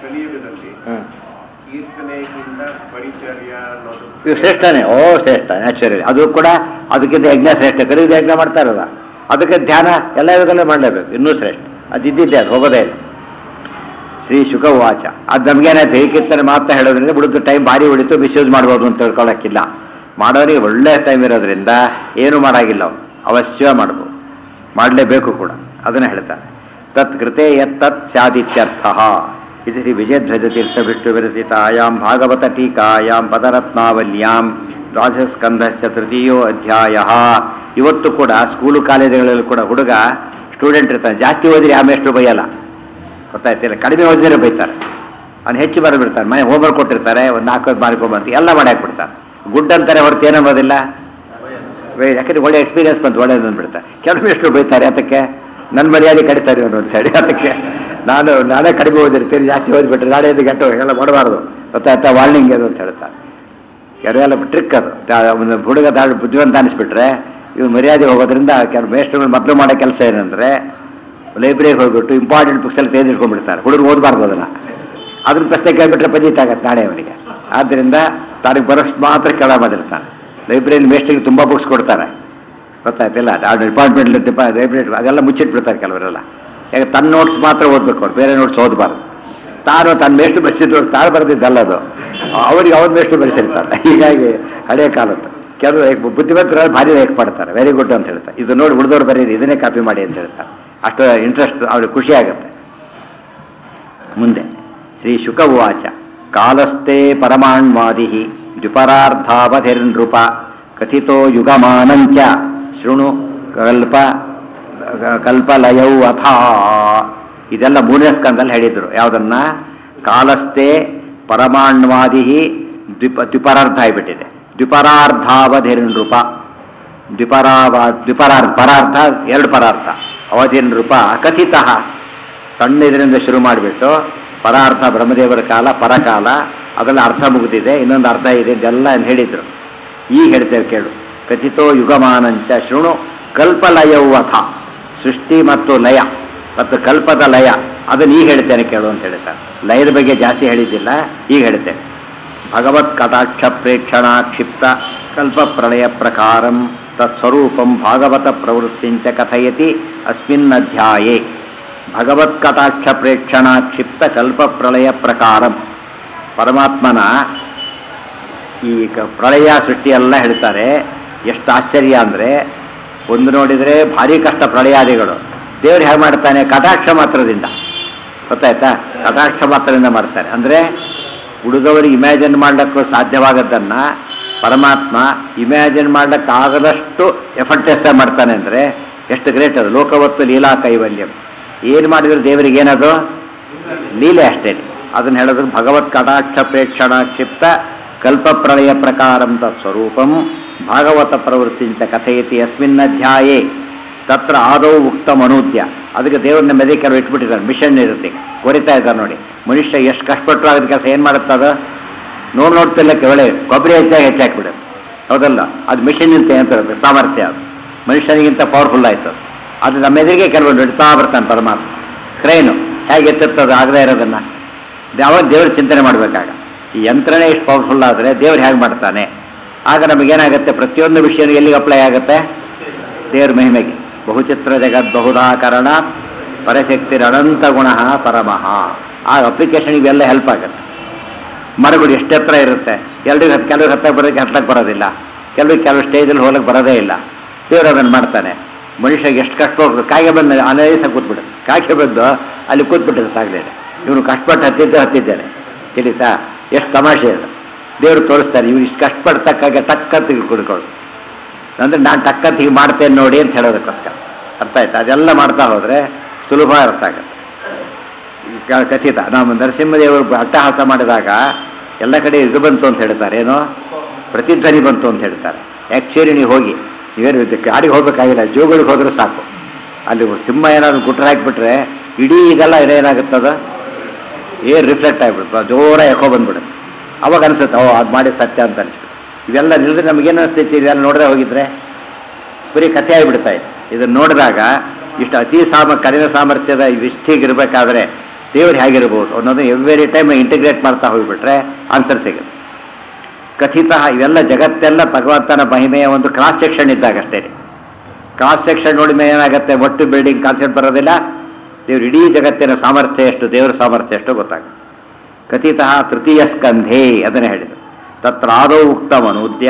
ಇದು ಶ್ರೇಷ್ಠನೇ, ಓ ಶ್ರೇಷ್ಠ ನ್ಯಾಚುರಲಿ, ಅದು ಕೂಡ ಅದಕ್ಕಿಂತ ಯಜ್ಞ ಶ್ರೇಷ್ಠ. ಕಲಿಯುಗ ಯಜ್ಞ ಮಾಡ್ತಾ ಇರೋದ, ಅದಕ್ಕೆ ಧ್ಯಾನ ಎಲ್ಲ ಯುಗದಲ್ಲೇ ಮಾಡಲೇಬೇಕು, ಇನ್ನೂ ಶ್ರೇಷ್ಠ. ಅದು ಇದ್ದಿದ್ದೆ, ಅದು ಹೋಗೋದೇ ಇಲ್ಲ. ಶ್ರೀ ಶುಕ ವಾಚ, ಅದು ನಮಗೇನಾಯ್ತು ಈ ಕೀರ್ತನೆ ಮಾತ್ರ ಹೇಳೋದ್ರಿಂದ ಬಿಡುತ್ತೆ, ಟೈಮ್ ಭಾರಿ ಹೊಡಿತು, ಮಿಸ್ಯೂಸ್ ಮಾಡ್ಬೋದು ಅಂತ ತಿಳ್ಕೊಳ್ಳೋಕ್ಕಿಲ್ಲ. ಮಾಡೋರಿಗೆ ಒಳ್ಳೆ ಟೈಮ್ ಇರೋದ್ರಿಂದ ಏನು ಮಾಡೋಂಗಿಲ್ಲ, ಅವನು ಅವಶ್ಯ ಮಾಡ್ಬೋದು, ಮಾಡಲೇಬೇಕು ಕೂಡ. ಅದನ್ನು ಹೇಳ್ತಾರೆ. ತತ್ ಕೃತೆ ಯತ್ತತ್ ಸ್ಯಾದಿತ್ಯರ್ಥ. ಇದು ಶ್ರೀ ವಿಜಯಧ್ವಜತೀರ್ಥ ವಿಷ್ಣು ವಿರಚಿತಾಯಾಂ ಭಾಗವತ ಟೀಕಾಯಾಂ ಪದರತ್ನಾವಲ್ಯಾಂ ದ್ವಾದಶಸ್ಕಂಧಸ್ಯ ತೃತೀಯೋ ಅಧ್ಯಾಯ. ಇವತ್ತು ಕೂಡ ಸ್ಕೂಲು ಕಾಲೇಜುಗಳಲ್ಲಿ ಕೂಡ ಹುಡುಗ ಸ್ಟೂಡೆಂಟ್ ಇರ್ತಾನೆ, ಜಾಸ್ತಿ ಓದಿರಿ ಆಮೇಲೆ ಎಷ್ಟು ಬೈಯಲ್ಲ, ಗೊತ್ತಾಯ್ತಿಲ್ಲ. ಕಡಿಮೆ ಓದಿದ್ರೆ ಬೈತಾರೆ, ಅವ್ನು ಹೆಚ್ಚು ಬರೆದ್ಬಿಡ್ತಾರೆ. ಮನೆ ಹೋಮ್ವರ್ಕ್ ಕೊಟ್ಟಿರ್ತಾರೆ, ಒಂದು ನಾಲ್ಕು ಮಾಡ್ಕೊಂಬಂತ ಎಲ್ಲ ಮಾಡಿ ಹಾಕ್ಬಿಡ್ತಾರೆ. ಗುಡ್ ಅಂತಾರೆ ಹೊರತು ಏನಂಬೋದಿಲ್ಲ, ಯಾಕಂದ್ರೆ ಒಳ್ಳೆ ಎಕ್ಸ್ಪೀರಿಯನ್ಸ್ ಬಂತು ಒಳ್ಳೇದು ಅಂದ್ಬಿಡ್ತಾರೆ. ಕೆಲವು ಎಷ್ಟು ಬೈತಾರೆ, ಅದಕ್ಕೆ ನನ್ನ ಮರ್ಯಾದೆ ಕಡಿತಾರೆ ಅವನು ಅಂತ ಹೇಳಿ. ಅದಕ್ಕೆ ನಾನು ನಾನೇ ಕಡಿಮೆ ಓದಿರ್ತೀನಿ, ಜಾಸ್ತಿ ಓದ್ಬಿಟ್ರೆ ನಾಳೆ ಐದು ಗಂಟೆ ಎಲ್ಲ ಮಾಡಬಾರ್ದು, ಗೊತ್ತಾಯ್ತಾ, ವಾರ್ನಿಂಗ್ ಅದು ಅಂತ ಹೇಳ್ತಾರೆ. ಯಾರೆಲ್ಲ ಟ್ರಿಕ್ ಅದು. ಒಂದು ಹುಡುಗ ದಾಳಿ ಬುದ್ಧಿವಂತ ಅನಿಸ್ಬಿಟ್ರೆ ಇವ್ರು ಮರ್ಯಾದೆ ಹೋಗೋದ್ರಿಂದ ಕೆಲವು ಮೇಷ್ಟ್ರುಗಳು ಮೊದಲು ಮಾಡೋ ಕೆಲಸ ಏನಂದರೆ ಲೈಬ್ರರಿಗೆ ಹೋಗ್ಬಿಟ್ಟು ಇಂಪಾರ್ಟೆಂಟ್ ಬುಕ್ಸ್ ಎಲ್ಲ ತೆಗೆದಿಟ್ಕೊಂಡ್ಬಿಡ್ತಾರೆ. ಹುಡುಗರು ಓದಬಾರ್ದು ಅದನ್ನು, ಅದನ್ನ ಪ್ರಶ್ನೆ ಕೇಳಿಬಿಟ್ರೆ ಪಂಜಿತಾಗತ್ತೆ ನಾಳೆ ಅವನಿಗೆ. ಆದ್ದರಿಂದ ತಾನಿಗೆ ಬರೋಷ್ಟು ಮಾತ್ರ ಕೆಳ ಮಾಡಿರ್ತಾನೆ. ಲೈಬ್ರರಿಲಿ ಮೇಷ್ಟ್ರಿಗೆ ತುಂಬ ಬುಕ್ಸ್ ಕೊಡ್ತಾರೆ, ಗೊತ್ತಾಯ್ತಿಲ್ಲ. ಡಿಪಾರ್ಟ್ಮೆಂಟ್ ಡಿಪಾ ಲೈಬ್ರರಿ ಅದೆಲ್ಲ ಮುಚ್ಚಿಟ್ಬಿಡ್ತಾರೆ ಕೆಲವರೆಲ್ಲ. ಯಾಕೆ ತನ್ನ ನೋಟ್ಸ್ ಮಾತ್ರ ಓದಬೇಕು, ಅವ್ರು ಬೇರೆ ನೋಟ್ಸ್ ಓದಬಾರ್ದು. ತಾನು ತನ್ನ ಮೇಷ್ಟು ಬರೆಸಿದ್ದು ತಾನು ಬರೆದಿದ್ದಲ್ಲ, ಅದು ಅವ್ರಿಗೆ ಅವ್ರ ಮೇಷ್ಟು ಬರೆಸಿರ್ತಾರೆ. ಹೀಗಾಗಿ ಹಳೆಯ ಕಾಲದ್ದು ಕೆಲವು ಬುದ್ಧಿವಂತರು ಭಾರಿ ಲೈಕ್ ಮಾಡ್ತಾರೆ, ವೆರಿ ಗುಡ್ ಅಂತ ಹೇಳ್ತಾರೆ. ಇದು ನೋಡಿ ಉಳಿದವ್ರು ಬರೀರಿ, ಇದನ್ನೇ ಕಾಪಿ ಮಾಡಿ ಅಂತ ಹೇಳ್ತಾರೆ. ಅಷ್ಟು ಇಂಟ್ರೆಸ್ಟ್ ಅವ್ರಿಗೆ ಖುಷಿ ಆಗುತ್ತೆ. ಮುಂದೆ ಶ್ರೀ ಶುಕ ಉವಾಚ ಕಾಲಸ್ಥೆ ಪರಮಾಣ್ವಾದಿ ದ್ವಿಪರಾರ್ಧಾವಧಿರ್ನೃಪ ಕಥಿತೋ ಯುಗಮಾನಂಚ ಶೃಣು ಕಲ್ಪ ಕಲ್ಪಲಯೌ ಅಥ. ಇದೆಲ್ಲ ಮೂರನೇ ಸ್ಕಂದಲ್ಲಿ ಹೇಳಿದ್ರು. ಯಾವುದನ್ನ? ಕಾಲಸ್ಥೆ ಪರಮಾಣ್ವಾದಿ ದ್ವಿಪ ದ್ವಿಪರಾರ್ಧ ಆಗಿಬಿಟ್ಟಿದೆ. ದ್ವಿಪರಾರ್ಧಾವಧಿರ್ನೃಪ, ದ್ವಿಪರಾವ ದ್ವಿಪರಾರ್ಧ ಪರಾರ್ಧ ಎರಡು ಪರಾರ್ಥ, ಅವಧಿರ್ನೃಪ ಕಥಿತ. ಸಣ್ಣ ಇದರಿಂದ ಶುರು ಮಾಡಿಬಿಟ್ಟು ಪರಾರ್ಥ ಬ್ರಹ್ಮದೇವರ ಕಾಲ, ಪರಕಾಲ, ಅದೆಲ್ಲ ಅರ್ಥ ಮುಗಿದಿದೆ, ಇನ್ನೊಂದು ಅರ್ಥ ಇದೆ, ಇದೆಲ್ಲ ಹೇಳಿದ್ರು. ಈಗ ಹೇಳ್ತೇವೆ ಕೇಳು. ಕಥಿತೋ ಯುಗಮಾನಂಚ ಶೃಣು ಕಲ್ಪಲಯೌ ಅಥ. ಸೃಷ್ಟಿ ಮತ್ತು ಲಯ ಮತ್ತು ಕಲ್ಪದ ಲಯ ಅದನ್ನು ಈಗ ಹೇಳ್ತೇನೆ ಕೇಳು ಅಂತ ಹೇಳ್ತಾರೆ. ಲಯದ ಬಗ್ಗೆ ಜಾಸ್ತಿ ಹೇಳಿದ್ದಿಲ್ಲ, ಈಗ ಹೇಳ್ತೇನೆ. ಭಗವತ್ ಕಟಾಕ್ಷ ಪ್ರೇಕ್ಷಣಾ ಕ್ಷಿಪ್ತ ಕಲ್ಪ ಪ್ರಳಯ ಪ್ರಕಾರಂ ತತ್ಸ್ವರೂಪಂ ಭಾಗವತ ಪ್ರವೃತ್ತಿಂಚ ಕಥಯತಿ ಅಸ್ಮಿನ್ ಅಧ್ಯಾಯೇ. ಭಗವತ್ ಕಟಾಕ್ಷ ಪ್ರೇಕ್ಷಣಾ ಕ್ಷಿಪ್ತ ಕಲ್ಪ ಪ್ರಳಯ ಪ್ರಕಾರಂ. ಪರಮಾತ್ಮನ ಈ ಪ್ರಳಯ ಸೃಷ್ಟಿಯೆಲ್ಲ ಹೇಳ್ತಾರೆ. ಎಷ್ಟು ಆಶ್ಚರ್ಯ ಅಂದರೆ, ಒಂದು ನೋಡಿದರೆ ಭಾರಿ ಕಷ್ಟ ಪ್ರಳಯಾದಿಗಳು. ದೇವರು ಹೇಗೆ ಮಾಡ್ತಾನೆ? ಕಟಾಕ್ಷ ಮಾತ್ರದಿಂದ, ಗೊತ್ತಾಯ್ತಾ? ಕಟಾಕ್ಷ ಮಾತ್ರದಿಂದ ಮಾಡ್ತಾನೆ. ಅಂದರೆ ಉಳಿದವರಿಗೆ ಇಮ್ಯಾಜಿನ್ ಮಾಡಲಿಕ್ಕೂ ಸಾಧ್ಯವಾಗದ್ದನ್ನು ಪರಮಾತ್ಮ ಇಮ್ಯಾಜಿನ್ ಮಾಡಲಿಕ್ಕಾಗದಷ್ಟು ಎಫರ್ಟ್ಲೆಸ್ ಮಾಡ್ತಾನೆ. ಅಂದರೆ ಎಷ್ಟು ಗ್ರೇಟ್ ಅದು. ಲೋಕವತ್ತು ಲೀಲಾ ಕೈವಲ್ಯಂ. ಏನು ಮಾಡಿದ್ರು ದೇವರಿಗೆ ಏನದು? ಲೀಲೆ ಅಷ್ಟೇ. ಅದನ್ನು ಹೇಳಿದ್ರು ಭಗವತ್ ಕಟಾಕ್ಷ ಪ್ರೇಕ್ಷಣ ಕ್ಷಿಪ್ತ ಕಲ್ಪ ಪ್ರಳಯ ಪ್ರಕಾರಂ ತತ್ಸ್ವರೂಪಂ ಭಾಗವತ ಪ್ರವೃತ್ತಿಂಚ ಕಥಯತಿ ಅಸ್ಮಿನ್ ಅಧ್ಯಾಯೇ. ತತ್ರ ಆದೌ ಉಕ್ತ ಮನೂದ್ಯ. ಅದಕ್ಕೆ ದೇವ್ರನ್ನ ಮೆದೆ ಕೆಲವು ಇಟ್ಬಿಟ್ಟಿದ್ದಾರೆ, ಮಿಷನ್ ಇರುತ್ತೆ, ಕೊರಿತಾ ಇದ್ದಾರೆ ನೋಡಿ. ಮನುಷ್ಯ ಎಷ್ಟು ಕಷ್ಟಪಟ್ಟರು ಆಗದ ಕೆಲಸ ಏನು ಮಾಡುತ್ತೆ ಅದು? ನೋಡಿ ನೋಡ್ತಿಲ್ಲಕ್ಕೆ ಒಳ್ಳೆ ಕೊಬ್ಬರಿ ಹೆಚ್ಚಾಗಿ ಹೆಚ್ಚಾಕಿಬಿಡೋದು, ಹೌದಲ್ಲ? ಅದು ಮಿಷನ್ ಅಂತ ಹೇಳ್ತಾರೆ, ಸಾಮರ್ಥ್ಯ. ಅದು ಮನುಷ್ಯನಿಗಿಂತ ಪವರ್ಫುಲ್ ಆಯಿತು. ಅದು ನಮ್ಮ ಎದುರಿಗೆ ಕೆಲವೊಂದು ಇಡ್ತಾ ಬರ್ತಾನೆ ಪರಮಾತ್ಮ. ಕ್ರೈನು ಹೇಗೆ ಎತ್ತಿರ್ತದೆ ಆಗದೇ ಇರೋದನ್ನು ಯಾವಾಗ ದೇವ್ರ ಚಿಂತನೆ ಮಾಡಬೇಕಾಗ. ಈ ಯಂತ್ರನೇ ಇಷ್ಟು ಪವರ್ಫುಲ್ ಆದರೆ ದೇವ್ರು ಹೇಗೆ ಮಾಡ್ತಾನೆ? ಆಗ ನಮಗೇನಾಗುತ್ತೆ? ಪ್ರತಿಯೊಂದು ವಿಷಯನೂ ಎಲ್ಲಿಗೆ ಅಪ್ಲೈ ಆಗುತ್ತೆ? ದೇವ್ರ ಮಹಿಮೆಗೆ. ಬಹುಚಿತ್ರ ಜಗತ್ ಬಹುಧಾಕರಣ ಪರಶಕ್ತಿರನಂತ ಗುಣ ಪರಮಃ. ಆ ಅಪ್ಲಿಕೇಶನ್ ಇವೆಲ್ಲ ಹೆಲ್ಪ್ ಆಗುತ್ತೆ. ಮರಗಳು ಎಷ್ಟು ಎತ್ತರ ಇರುತ್ತೆ, ಎಲ್ರಿಗೂ ಹತ್ತು ಕೆಲವ್ರಿಗೆ ಹತ್ತಕ್ಕೆ ಬರೋಕ್ಕೆ ಹತ್ತಕ್ಕೆ ಬರೋದಿಲ್ಲ, ಕೆಲವ್ರಿಗೆ ಕೆಲವು ಸ್ಟೇಜಲ್ಲಿ ಹೋಗಕ್ಕೆ ಬರೋದೇ ಇಲ್ಲ. ದೇವ್ರು ಅದನ್ನು ಮಾಡ್ತಾನೆ. ಮನುಷ್ಯಗೆ ಎಷ್ಟು ಕಷ್ಟ ಹೋಗ್ಬೇಕು. ಕಾಗೆ ಬಂದು ಅನೇಸ ಕೂತ್ಬಿಡು, ಕಾಗೆ ಬಂದು ಅಲ್ಲಿ ಕೂತ್ಬಿಟ್ಟಿರುತ್ತೆ ಆಗಲೇ. ಇವನು ಕಷ್ಟಪಟ್ಟು ಹತ್ತಿದ್ದೆ ಹತ್ತಿದ್ದೇನೆ ತಿಳಿತಾ? ಎಷ್ಟು ತಮಾಷೆ ಅದು. ದೇವರು ತೋರಿಸ್ತಾನೆ, ಇವ್ರು ಇಷ್ಟು ಕಷ್ಟಪಡ್ತಕ್ಕಾಗೆ ಟಕ್ಕಂತ ಕುಡ್ಕೊಳ್ಳು ಅಂದರೆ ನಾನು ಟಕ್ಕಂತ ಹೀಗೆ ಮಾಡ್ತೇನೆ ನೋಡಿ ಅಂತ ಹೇಳೋದಕ್ಕೋಸ್ಕರ. ಅರ್ಥ ಆಯ್ತಾ? ಅದೆಲ್ಲ ಮಾಡ್ತಾ ಹೋದರೆ ಸುಲಭ ಅರ್ಥ ಆಗುತ್ತೆ. ಖಚಿತ. ನಾವು ನರಸಿಂಹದೇವರು ಅಟ್ಟಹಾಸ ಮಾಡಿದಾಗ ಎಲ್ಲ ಕಡೆ ಇದು ಬಂತು ಅಂತ ಹೇಳ್ತಾರೆ, ಏನೋ ಪ್ರತಿಧ್ವನಿ ಬಂತು ಅಂತ ಹೇಳ್ತಾರೆ. ಆ್ಯಕ್ಚುಲಿ ನೀವು ಹೋಗಿ ನೀವೇನು ಗಾಡಿಗೆ ಹೋಗ್ಬೇಕಾಗಿಲ್ಲ, ಜೋಗಳಿಗೆ ಹೋದ್ರೆ ಸಾಕು. ಅಲ್ಲಿ ಸಿಂಹ ಏನಾದ್ರು ಗುಟ್ರ ಹಾಕಿಬಿಟ್ರೆ ಇಡೀ ಇದೆಲ್ಲ ಏನಾಗುತ್ತದ ಏರ್ ರಿಫ್ಲೆಕ್ಟ್ ಆಗಿಬಿಡುತ್ತೆ, ಜೋರ ಎಕೋ ಬಂದ್ಬಿಡುತ್ತೆ. ಅವಾಗ ಅನಿಸುತ್ತೆ ಓ ಅದು ಮಾಡಿ ಸತ್ಯ ಅಂತ ಅನಿಸ್ಬಿಟ್ಟು. ಇವೆಲ್ಲ ನಿಲ್ಲದ್ರೆ ನಮಗೇನು ಅನಿಸ್ತೈತಿ, ಇದೆಲ್ಲ ನೋಡಿದ್ರೆ ಹೋಗಿದ್ರೆ ಬರೀ ಕಥೆ ಆಗಿಬಿಡ್ತಾ ಇದೆ. ಇದನ್ನು ನೋಡಿದಾಗ ಇಷ್ಟು ಅತಿ ಸಾಮ ಕಡಿಮೆ ಸಾಮರ್ಥ್ಯದ ಇಷ್ಟಿಗಿರಬೇಕಾದ್ರೆ ದೇವರು ಹೇಗಿರ್ಬೋದು ಅನ್ನೋದು ಎವ್ರಿ ಟೈಮ್ ಇಂಟಿಗ್ರೇಟ್ ಮಾಡ್ತಾ ಹೋಗಿಬಿಟ್ರೆ ಆನ್ಸರ್ ಸಿಗುತ್ತೆ. ಕಥಿತ ಇವೆಲ್ಲ ಜಗತ್ತೆಲ್ಲ ಭಗವಂತನ ಮಹಿಮೆಯ ಒಂದು ಕ್ರಾಸ್ ಸೆಕ್ಷನ್ ಇದ್ದಾಗ ಅಷ್ಟೇ. ಕ್ರಾಸ್ ಸೆಕ್ಷನ್ ನೋಡಿ ಮೇಲೆ ಏನಾಗುತ್ತೆ, ಒಟ್ಟು ಬಿಲ್ಡಿಂಗ್ ಕಾನ್ಸೆಪ್ಟ್ ಬರೋದಿಲ್ಲ. ದೇವ್ರ ಇಡೀ ಜಗತ್ತಿನ ಸಾಮರ್ಥ್ಯ ಎಷ್ಟು, ದೇವರ ಸಾಮರ್ಥ್ಯ ಎಷ್ಟು ಗೊತ್ತಾಗುತ್ತೆ. ಕಥಿತ ತೃತೀಯ ಸ್ಕಂಧೇ ಅದನ್ನು ಹೇಳಿದರು. ತತ್ರ ಆದೌ ಉಕ್ತಮನೂದ್ಯ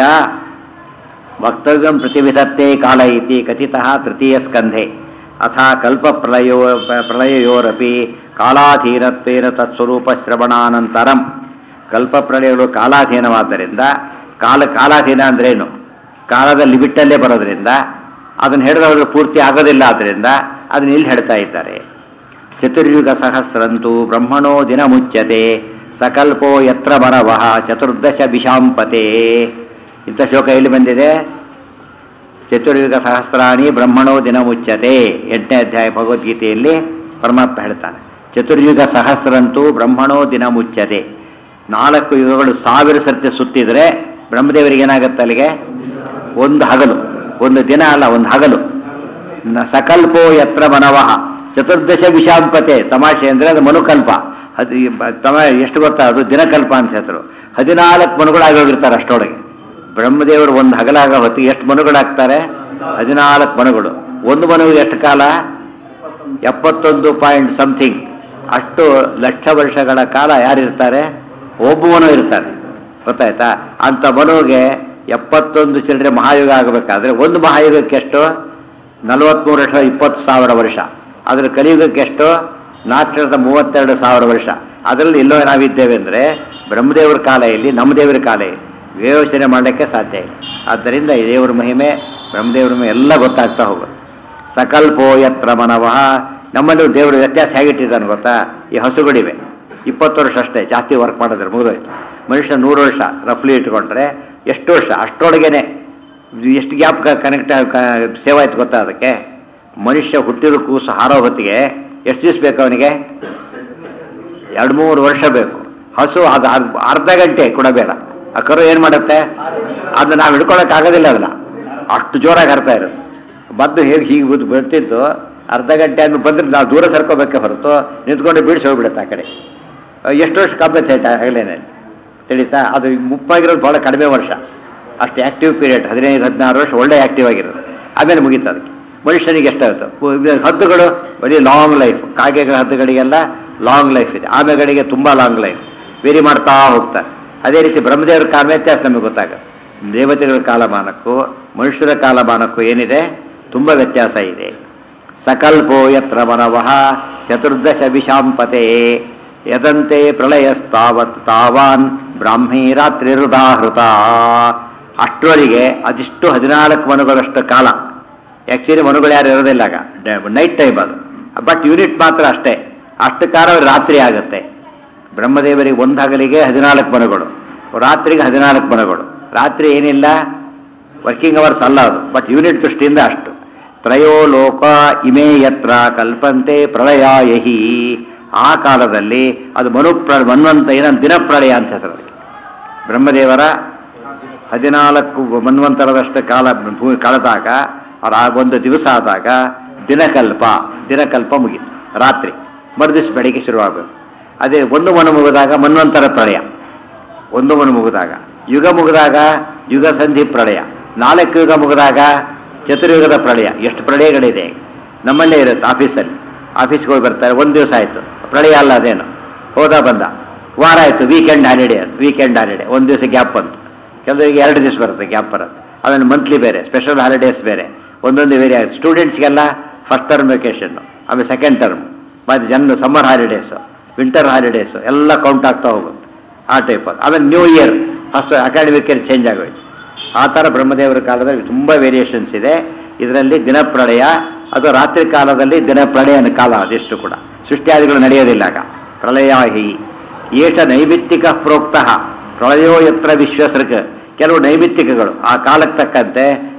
ವಕ್ತವ್ಯಂ ಪ್ರತಿವಿಧತ್ತೆ ಕಾಲ ಇತಿ ಕಥಿತ ತೃತೀಯ ಸ್ಕಂಧೆ. ಅಥ ಕಲ್ಪ ಪ್ರಳಯೋ ಪ್ರಳಯಯೋರಪಿ ಕಾಲಾಧೀನತ್ವೇನ ತತ್ಸ್ವರೂಪ ಶ್ರವಣಾನಂತರಂ. ಕಲ್ಪ ಪ್ರಳಯಗಳು ಕಾಲಾಧೀನವಾದ್ದರಿಂದ, ಕಾಲ ಕಾಲಾಧೀನ ಅಂದ್ರೇನು, ಕಾಲದ ಲಿಮಿಟಲ್ಲೇ ಬರೋದ್ರಿಂದ ಅದನ್ನು ಹೇಳಿದವರು ಪೂರ್ತಿ ಆಗೋದಿಲ್ಲ. ಆದ್ದರಿಂದ ಅದನ್ನ ಇಲ್ಲಿ ಹೇಳ್ತಾ ಇದ್ದಾರೆ. ಚತುರ್ಯುಗ ಸಹಸ್ರಂತೂ ಬ್ರಹ್ಮಣೋ ದಿನ ಮುಚ್ಯತೆ ಸಕಲ್ಪೋ ಯತ್ರ ಮನವಃ ಚತುರ್ದಶ ವಿಷಾಂಪತೆ. ಇಂಥ ಶ್ಲೋಕ ಎಲ್ಲಿ ಬಂದಿದೆ? ಚತುರ್ಯುಗ ಸಹಸ್ರಾಣಿ ಬ್ರಹ್ಮಣೋ ದಿನ ಮುಚ್ಯತೆ, ಎಂಟನೇ ಅಧ್ಯಾಯ ಭಗವದ್ಗೀತೆಯಲ್ಲಿ ಪರಮಾತ್ಮ ಹೇಳ್ತಾನೆ. ಚತುರ್ಯುಗ ಸಹಸ್ರಂತೂ ಬ್ರಹ್ಮಣೋ ದಿನ ಮುಚ್ಯತೆ. ನಾಲ್ಕು ಯುಗಗಳು ಸಾವಿರ ಸರ್ತಿ ಸುತ್ತಿದ್ರೆ ಬ್ರಹ್ಮದೇವರಿಗೆ ಏನಾಗುತ್ತೆ? ಅಲ್ಲಿಗೆ ಒಂದು ಹಗಲು, ಒಂದು ದಿನ ಅಲ್ಲ, ಒಂದು ಹಗಲು. ಸಕಲ್ಪೋ ಯತ್ರ ಮನವಃ ಚತುರ್ದಶ ವಿಷಾಂಪತೆ. ತಮಾಷೆ ಅಂದರೆ ಅದು ಮನುಕಲ್ಪ. ಅದು ತಮ ಎಷ್ಟು ಗೊತ್ತಾ, ಅದು ದಿನಕಲ್ಪ ಅಂತ ಹೆಸರು. ಹದಿನಾಲ್ಕು ಮನುಗಳಾಗಿ ಹೋಗಿರ್ತಾರೆ ಅಷ್ಟೊಳಗೆ. ಬ್ರಹ್ಮದೇವರು ಒಂದು ಹಗಲಾಗ ಹೊತ್ತಿಗೆ ಎಷ್ಟು ಮನುಗಳಾಗ್ತಾರೆ? ಹದಿನಾಲ್ಕು ಮನುಗಳು. ಒಂದು ಮನುವಿಗೆ ಎಷ್ಟು ಕಾಲ? ಎಪ್ಪತ್ತೊಂದು ಪಾಯಿಂಟ್ ಸಮಥಿಂಗ್ ಅಷ್ಟು ಲಕ್ಷ ವರ್ಷಗಳ ಕಾಲ ಯಾರಿರ್ತಾರೆ? ಒಬ್ಬ ಮನು ಇರ್ತಾರೆ. ಗೊತ್ತಾಯ್ತಾ? ಅಂಥ ಮನುವಿಗೆ ಎಪ್ಪತ್ತೊಂದು ಚಿಲ್ಲರೆ ಮಹಾಯುಗ ಆಗಬೇಕಾದ್ರೆ ಒಂದು ಮಹಾಯುಗಕ್ಕೆ ಎಷ್ಟು? ನಲವತ್ಮೂರು ಲಕ್ಷ ಇಪ್ಪತ್ತು ಸಾವಿರ ವರ್ಷ. ಅದರ ಕಲಿಯುಗಕ್ಕೆ ಎಷ್ಟು? ನಾಲ್ಕು ಲಕ್ಷದ ಮೂವತ್ತೆರಡು ಸಾವಿರ ವರ್ಷ. ಅದರಲ್ಲಿ ಎಲ್ಲೋ ನಾವಿದ್ದೇವೆ ಅಂದರೆ ಬ್ರಹ್ಮದೇವರ ಕಾಲ ಇಲ್ಲಿ, ನಮ್ಮ ದೇವರ ಕಾಲ ಇಲ್ಲಿ. ಯೋಚನೆ ಮಾಡಲಿಕ್ಕೆ ಸಾಧ್ಯ ಇಲ್ಲ. ಆದ್ದರಿಂದ ಈ ದೇವರ ಮಹಿಮೆ, ಬ್ರಹ್ಮದೇವರ ಮಹಿಮೆ ಎಲ್ಲ ಗೊತ್ತಾಗ್ತಾ ಹೋಗುತ್ತೆ. ಸಕಲ್ಪೋ ಯತ್ರ ಮನವಃ. ನಮ್ಮಲ್ಲಿ ದೇವರು ವ್ಯತ್ಯಾಸ ಹೇಗಿಟ್ಟಿದ್ದಾನೆ ಗೊತ್ತಾ? ಈ ಹಸುಗಳಿವೆ, ಇಪ್ಪತ್ತು ವರ್ಷ ಅಷ್ಟೇ, ಜಾಸ್ತಿ ವರ್ಕ್ ಮಾಡಿದ್ರೆ ಮುಗಿದೋಯ್ತು. ಮನುಷ್ಯ ನೂರು ವರ್ಷ ರಫ್ಲಿ ಇಟ್ಕೊಂಡ್ರೆ ಎಷ್ಟು ವರ್ಷ? ಅಷ್ಟೊಳಗೇನೆ ಎಷ್ಟು ಗ್ಯಾಪ್ ಕನೆಕ್ಟ್ ಸೇವ್ ಆಯ್ತು ಗೊತ್ತಾ? ಅದಕ್ಕೆ ಮನುಷ್ಯ ಹುಟ್ಟಿರೋ ಕೂಸು ಹಾರೋ ಹೊತ್ತಿಗೆ ಎಷ್ಟು ದಿವಸ ಬೇಕು ಅವನಿಗೆ? ಎರಡು ಮೂರು ವರ್ಷ ಬೇಕು. ಹಸು ಅದು ಅರ್ಧ ಗಂಟೆ ಕೂಡ ಬೇಡ. ಆ ಕರು ಏನು ಮಾಡುತ್ತೆ? ಅದನ್ನ ನಾವು ಹಿಡ್ಕೊಳಕ್ಕಾಗೋದಿಲ್ಲ. ಅದನ್ನ ಅಷ್ಟು ಜೋರಾಗಿ ಹರ್ತಾ ಇರೋದು. ಮದ್ದು ಹೇಗೆ ಹೀಗೆ ಬುದ್ದು ಬಿಡ್ತಿದ್ದು, ಅರ್ಧ ಗಂಟೆ ಆದ್ಮೇಲೆ ಬಂದ್ರೆ ನಾವು ದೂರ ಸರ್ಕೋಬೇಕೆ ಹೊರತು ನಿಂತ್ಕೊಂಡು ಬೀಳ್ಸಿ ಹೋಗ್ಬಿಡುತ್ತೆ ಆ ಕಡೆ. ಎಷ್ಟು ವರ್ಷ ಕಾಂಪನ್ಸೇಟ್ ಆಗಲೇನಲ್ಲಿ ತಿಳಿತಾ? ಅದು ಮುಪ್ಪಾಗಿರೋದು ಭಾಳ ಕಡಿಮೆ ವರ್ಷ. ಅಷ್ಟು ಆ್ಯಕ್ಟಿವ್ ಪೀರಿಯಡ್ ಹದಿನೈದು ಹದಿನಾರು ವರ್ಷ ಒಳ್ಳೆ ಆ್ಯಕ್ಟಿವ್ ಆಗಿರೋದು. ಆಮೇಲೆ ಮುಗೀತು ಅದಕ್ಕೆ. ಮನುಷ್ಯನಿಗೆ ಎಷ್ಟಾಯಿತು? ಹದ್ದುಗಳು ಬರೀ ಲಾಂಗ್ ಲೈಫ್. ಕಾಗೆಗಳ ಹದ್ದುಗಳಿಗೆಲ್ಲ ಲಾಂಗ್ ಲೈಫ್ ಇದೆ, ಆಮೆಗಳಿಗೆ ತುಂಬ ಲಾಂಗ್ ಲೈಫ್. ವೇರಿ ಮಾಡ್ತಾ ಹೋಗ್ತಾರೆ. ಅದೇ ರೀತಿ ಬ್ರಹ್ಮದೇವರ ಕಾಲ ವ್ಯತ್ಯಾಸ ನಮಗೆ ಗೊತ್ತಾಗುತ್ತೆ. ದೇವತೆಗಳ ಕಾಲಮಾನಕ್ಕೂ ಮನುಷ್ಯರ ಕಾಲಮಾನಕ್ಕೂ ಏನಿದೆ? ತುಂಬ ವ್ಯತ್ಯಾಸ ಇದೆ. ಸಕಲ್ಪೋ ಯತ್ರ ಮನವಃ ಚತುರ್ದಶ ವಿಷಾಂಪತೆ ಯದಂತೆ ಪ್ರಳಯಸ್ತಾವತ್ ತಾವಾನ್ ಬ್ರಾಹ್ಮೀ ರಾತ್ರಿ ಹೃದಾಹೃತ. ಅಷ್ಟರೊಳಗೆ ಅದಿಷ್ಟು ಹದಿನಾಲ್ಕು ಮನುಗಳಷ್ಟು ಕಾಲ. ಆ್ಯಕ್ಚುಲಿ ಮನುಗಳು ಯಾರು ಇರೋದಿಲ್ಲ ಆಗ, ನೈಟ್ ಟೈಮ್ ಅದು. ಬಟ್ ಯೂನಿಟ್ ಮಾತ್ರ ಅಷ್ಟೇ. ಅಷ್ಟು ಕಾಲ ರಾತ್ರಿ ಆಗುತ್ತೆ. ಬ್ರಹ್ಮದೇವರಿಗೆ ಒಂದು ಹಗಲಿಗೆ ಹದಿನಾಲ್ಕು ಮನುಗಳು, ರಾತ್ರಿಗೆ ಹದಿನಾಲ್ಕು ಮನುಗಳು. ರಾತ್ರಿ ಏನಿಲ್ಲ, ವರ್ಕಿಂಗ್ ಅವರ್ಸ್ ಅಲ್ಲ ಅದು, ಬಟ್ ಯೂನಿಟ್ ದೃಷ್ಟಿಯಿಂದ ಅಷ್ಟು. ತ್ರಯೋ ಲೋಕ ಇಮೇ ಯತ್ರ ಕಲ್ಪಂತೆ ಪ್ರಳಯಾಯಹಿ. ಆ ಕಾಲದಲ್ಲಿ ಅದು ಮನು ಪ್ರ ಮನ್ವಂತ ಏನಂತ ದಿನಪ್ರಳಯ ಅಂತ ಹೆಸರು. ಬ್ರಹ್ಮದೇವರ ಹದಿನಾಲ್ಕು ಮನ್ವಂತರದಷ್ಟು ಕಾಲ ಭೂಮಿ ಕಳೆದಾಗ, ಅವ್ರ ಆ ಒಂದು ದಿವಸ ಆದಾಗ ದಿನಕಲ್ಪ, ದಿನಕಲ್ಪ ಮುಗೀತು. ರಾತ್ರಿ ಮರುದಿವ್ಸ ಬೆಳಿಗ್ಗೆ ಶುರುವಾಗಬೇಕು. ಅದೇ ಒಂದು ಮನು ಮುಗಿದಾಗ ಮನ್ವಂತರ ಪ್ರಳಯ, ಒಂದು ಮನು ಮುಗಿದಾಗ. ಯುಗ ಮುಗಿದಾಗ ಯುಗ ಸಂಧಿ ಪ್ರಳಯ. ನಾಲ್ಕು ಯುಗ ಮುಗಿದಾಗ ಚತುರ್ಯುಗದ ಪ್ರಳಯ. ಎಷ್ಟು ಪ್ರಳಯಗಳಿದೆ ನಮ್ಮಲ್ಲೇ ಇರುತ್ತೆ. ಆಫೀಸಲ್ಲಿ ಆಫೀಸ್ಗೆ ಹೋಗಿ ಬರ್ತಾರೆ, ಒಂದು ದಿವಸ ಆಯಿತು, ಪ್ರಳಯ ಅಲ್ಲ ಅದೇನು, ಹೋದ ಬಂದ. ವಾರ ಆಯಿತು, ವೀಕೆಂಡ್ ಹಾಲಿಡೇ. ಅದು ವೀಕೆಂಡ್ ಹಾಲಿಡೇ, ಒಂದು ದಿವಸ ಗ್ಯಾಪ್ ಬಂತು. ಕೆಲವರಿಗೆ ಎರಡು ದಿವಸ ಬರುತ್ತೆ ಗ್ಯಾಪ್ ಬರೋದು. ಆಮೇಲೆ ಮಂತ್ಲಿ ಬೇರೆ, ಸ್ಪೆಷಲ್ ಹಾಲಿಡೇಸ್ ಬೇರೆ, ಒಂದೊಂದು ವೇರಿ ಆಗುತ್ತೆ. ಸ್ಟೂಡೆಂಟ್ಸ್ಗೆಲ್ಲ ಫಸ್ಟ್ ಟರ್ಮ್ ವೆಕೇಷನ್ನು, ಆಮೇಲೆ ಸೆಕೆಂಡ್ ಟರ್ಮ್, ಮತ್ತು ಜನ ಸಮ್ಮರ್ ಹಾಲಿಡೇಸು, ವಿಂಟರ್ ಹಾಲಿಡೇಸು ಎಲ್ಲ ಕೌಂಟ್ ಆಗ್ತಾ ಹೋಗುತ್ತೆ. ಆ ಟೈಪ್ ಅದು. ಆಮೇಲೆ new year first academic year change ಆಗೋಯ್ತು. ಆ ಥರ ಬ್ರಹ್ಮದೇವರ ಕಾಲದಲ್ಲಿ ತುಂಬ ವೇರಿಯೇಷನ್ಸ್ ಇದೆ. ಇದರಲ್ಲಿ ದಿನಪ್ರಳಯ, ಅದು ರಾತ್ರಿ ಕಾಲದಲ್ಲಿ ದಿನಪ್ರಳಯನ ಕಾಲ. ಅದೆಷ್ಟು ಕೂಡ ಸೃಷ್ಟಿಯಾದಿಗಳು ನಡೆಯೋದಿಲ್ಲ ಆಗ. ಪ್ರಳಯಾಹಿ ಏಷ ನೈಮಿತ್ತಿಕ ಪ್ರೋಕ್ತ ಪ್ರಳಯೋ ಯತ್ರ ವಿಶ್ವಸೃಕ್. ಕೆಲವು ನೈಮಿತ್ತಿಕಗಳು ಆ ಕಾಲಕ್ಕೆ ತಕ್ಕಂತೆ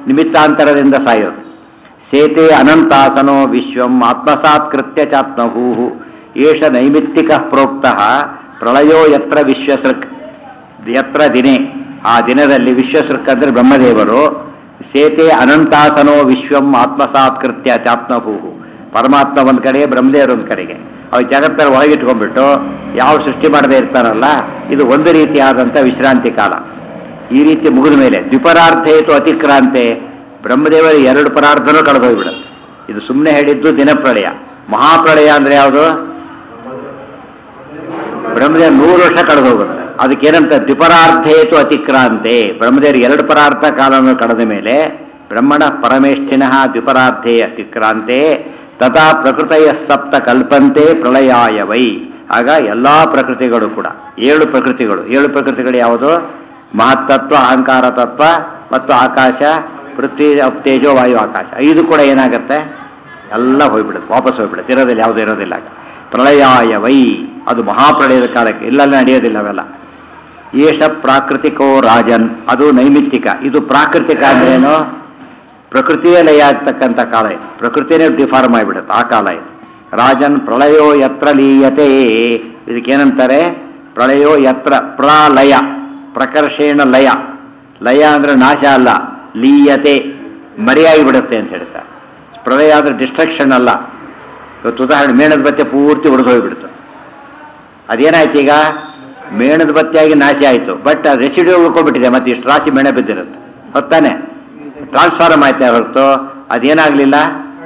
ನಿಮಿತ್ತಾಂತರದಿಂದ ಸಾಯೋದು. ಸೇತೆ ಅನಂತಾಸನೋ ವಿಶ್ವಂ ಆತ್ಮಸಾತ್ಕೃತ್ಯ ಚಾತ್ಮಭೂ ಏಷ ನೈಮಿತ್ತಿಕ ಪ್ರೋಕ್ತ ಪ್ರಳಯೋ ಯತ್ರ ವಿಶ್ವಸೃಕ್ ಯತ್ರ ದಿನೇ, ಆ ದಿನದಲ್ಲಿ ವಿಶ್ವಸೃಕ್ ಅಂದರೆ ಬ್ರಹ್ಮದೇವರು ಸೇತೆ ಅನಂತಾಸನೋ ವಿಶ್ವಂ ಆತ್ಮಸಾತ್ಕೃತ್ಯ ಚಾತ್ಮಭೂ, ಪರಮಾತ್ಮ ಒಂದು ಕಡೆಗೆ ಬ್ರಹ್ಮದೇವರು ಒಂದು ಕಡೆಗೆ, ಅವ್ರು ಜಗತ್ತರ ಒಳಗಿಟ್ಕೊಂಡ್ಬಿಟ್ಟು ಯಾವ ಸೃಷ್ಟಿ ಮಾಡದೇ ಇರ್ತಾರಲ್ಲ, ಇದು ಒಂದು ರೀತಿಯಾದಂಥ ವಿಶ್ರಾಂತಿ ಕಾಲ. ಈ ರೀತಿ ಮುಗಿದ ಮೇಲೆ ದ್ವಿಪರಾರ್ಧೇತು ಅತಿಕ್ರಾಂತೆ, ಬ್ರಹ್ಮದೇವರ ಎರಡು ಪರಾರ್ಧನೂ ಕಳೆದೋಗ್ಬಿಡುತ್ತೆ. ಇದು ಸುಮ್ಮನೆ ಹೇಳಿದ್ದು ದಿನಪ್ರಳಯ. ಮಹಾಪ್ರಳಯ ಅಂದರೆ ಯಾವುದು? ಬ್ರಹ್ಮದೇವ ನೂರು ವರ್ಷ ಕಳೆದೋಗುತ್ತೆ. ಅದಕ್ಕೇನಂತ ದ್ವಿಪರಾರ್ಧೇತು ಅತಿಕ್ರಾಂತೆ, ಬ್ರಹ್ಮದೇವರು ಎರಡು ಪರಾರ್ಧ ಕಾಲವನ್ನು ಕಳೆದ ಮೇಲೆ ಬ್ರಹ್ಮಣ ಪರಮೇಷ್ಠಿನಃ ದ್ವಿಪರಾರ್ಧೇ ಅತಿಕ್ರಾಂತೆ ತಥಾ ಪ್ರಕೃತಯ ಸಪ್ತ ಕಲ್ಪಂತೆ ಪ್ರಳಯಾಯ ವೈ. ಆಗ ಎಲ್ಲ ಪ್ರಕೃತಿಗಳು ಕೂಡ ಏಳು ಪ್ರಕೃತಿಗಳು ಏಳು ಪ್ರಕೃತಿಗಳು ಯಾವುದು? ಮಹತ್ತತ್ವ, ಅಹಂಕಾರ ತತ್ವ ಮತ್ತು ಆಕಾಶ, ಪೃಥ್ವಿ, ತೇಜೋ, ವಾಯು, ಆಕಾಶ. ಐದು ಕೂಡ ಏನಾಗುತ್ತೆ? ಎಲ್ಲ ಹೋಗ್ಬಿಡುತ್ತೆ, ವಾಪಸ್ ಹೋಗ್ಬಿಡುತ್ತೆ, ಇರೋದಿಲ್ಲ, ಯಾವುದೂ ಇರೋದಿಲ್ಲ. ಪ್ರಳಯಾಯ ವೈ, ಅದು ಮಹಾಪ್ರಳಯದ ಕಾಲಕ್ಕೆ, ಇಲ್ಲೆಲ್ಲ ನಡೆಯೋದಿಲ್ಲ ಅವೆಲ್ಲ. ಏಷ ಪ್ರಾಕೃತಿಕೋ ರಾಜನ್, ಅದು ನೈಮಿತ್ತಿಕ. ಇದು ಪ್ರಾಕೃತಿಕ ಅಂದ್ರೇನು? ಪ್ರಕೃತಿಯೇ ಲಯ ಆಗ್ತಕ್ಕಂಥ ಕಾಲ ಇದು, ಪ್ರಕೃತಿಯೇ ಡಿಫಾರ್ಮ್ ಆಗಿಬಿಡುತ್ತೆ ಆ ಕಾಲ ಇದು. ರಾಜನ್ ಪ್ರಳಯೋ ಯತ್ರ ಲೀಯತೆ, ಇದಕ್ಕೇನಂತಾರೆ? ಪ್ರಳಯೋ ಯತ್ರ ಪ್ರಲಯ, ಪ್ರಕರ್ಷೇಣ ಲಯ. ಲಯ ಅಂದರೆ ನಾಶ ಅಲ್ಲ, ಲೀಯತೆ ಮರೆಯಾಗಿ ಬಿಡುತ್ತೆ ಅಂತ ಹೇಳ್ತಾರೆ. ಪ್ರಳಯ ಅಂದರೆ ಡಿಸ್ಟ್ರಕ್ಷನ್ ಅಲ್ಲ. ಇವತ್ತು ಉದಾಹರಣೆ ಮೇಣದ ಬತ್ತೆ ಪೂರ್ತಿ ಹೊಡೆದು ಹೋಗಿಬಿಡ್ತು, ಅದೇನಾಯ್ತು? ಈಗ ಮೇಣದ ಬತ್ತಿಯಾಗಿ ನಾಶ ಆಯಿತು, ಬಟ್ ಅದು ರೆಸಿಡ್ಯೂ ಉಳ್ಕೊಂಡ್ಬಿಟ್ಟಿದೆ, ಮತ್ತೆ ಇಷ್ಟು ರಾಶಿ ಮೇಣ ಬಿದ್ದಿರುತ್ತೆ, ಹೊತ್ತಾನೆ ಟ್ರಾನ್ಸ್ಫಾರ್ಮ್ ಆಯ್ತಾ ಹೊರತು ಅದೇನಾಗಲಿಲ್ಲ,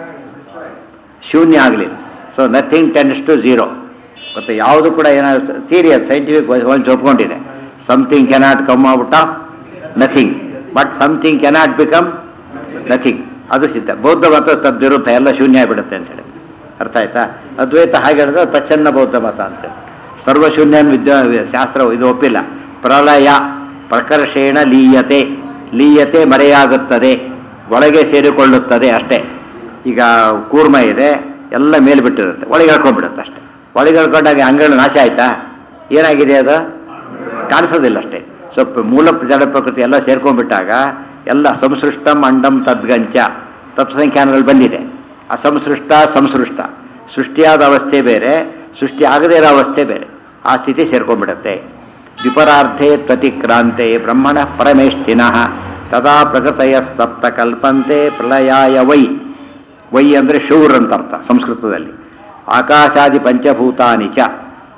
ಶೂನ್ಯ ಆಗಲಿಲ್ಲ. So nothing tends to zero. ಮತ್ತು ಯಾವುದು ಕೂಡ ಏನಾಗುತ್ತೆ ಥಿಯರಿ, ಅದು ಸೈಂಟಿಫಿಕ್ ಒಂದು ಒಪ್ಕೊಂಡಿದೆ. Something cannot come out of nothing, but something cannot become nothing. ಅದು ಸಿದ್ಧ. ಬೌದ್ಧ ಮತ ತದ್ವಿರುದ್ಧ, ಎಲ್ಲ ಶೂನ್ಯ ಆಗಿಬಿಡುತ್ತೆ ಅಂತ ಹೇಳಿ. ಅರ್ಥ ಆಯ್ತಾ? ಅದ್ವೈತ ಹಾಗೆ ಹೇಳಿದ್ರೆ ತಚ್ಚನ್ನ ಬೌದ್ಧ ಮತ ಅಂತ ಹೇಳಿ. ಸರ್ವಶೂನ್ಯ ವಿದ್ಯಾ ಶಾಸ್ತ್ರ ಇದು ಒಪ್ಪಿಲ್ಲ. ಪ್ರಳಯ ಪ್ರಕರ್ಷೇಣ ಲೀಯತೆ, ಲೀಯತೆ ಮರೆಯಾಗುತ್ತದೆ, ಒಳಗೆ ಸೇರಿಕೊಳ್ಳುತ್ತದೆ ಅಷ್ಟೇ. ಈಗ ಕೂರ್ಮ ಇದೆ, ಎಲ್ಲ ಮೇಲೆ ಬಿಟ್ಟಿರುತ್ತೆ, ಒಳಗೆ ಹೇಳ್ಕೊಂಡ್ಬಿಡುತ್ತೆ ಅಷ್ಟೇ. ಒಳಗೆ ಹೇಳ್ಕೊಂಡಾಗ ಅಂಗಳ ನಾಶ ಆಯ್ತಾ? ಏನಾಗಿದೆ? ಅದು ಕಾಣಿಸೋದಿಲ್ಲ ಅಷ್ಟೇ. ಸ್ವಲ್ಪ ಮೂಲ ಜಡ ಪ್ರಕೃತಿ ಎಲ್ಲ ಸೇರ್ಕೊಂಡ್ಬಿಟ್ಟಾಗ ಎಲ್ಲ ಸಂಸೃಷ್ಟಂ ಅಂಡಂ ತದ್ಗಂಚ ತತ್ವಸಂಖ್ಯಾನದಲ್ಲಿ ಬಂದಿದೆ. ಅಸಂಸೃಷ್ಟ ಸಂಸೃಷ್ಟ, ಸೃಷ್ಟಿಯಾದ ಅವಸ್ಥೆ ಬೇರೆ, ಸೃಷ್ಟಿ ಆಗದೇ ಇರೋ ಅವಸ್ಥೆ ಬೇರೆ, ಆ ಸ್ಥಿತಿ ಸೇರ್ಕೊಂಡ್ಬಿಡುತ್ತೆ. ದ್ವಿಪರಾರ್ಧೇ ತ್ವತಿಕ್ರಾಂತೆ ಬ್ರಹ್ಮಣ ಪರಮೇಷ್ಠಿನಃ ತದಾ ಪ್ರಕೃತಯ ಸಪ್ತ ಕಲ್ಪಂತೆ ಪ್ರಳಯಾಯ ವೈ. ವೈ ಅಂದರೆ ಶೂರ್ ಅಂತ ಅರ್ಥ ಸಂಸ್ಕೃತದಲ್ಲಿ. ಆಕಾಶಾದಿ ಪಂಚಭೂತಾನಿ ಚ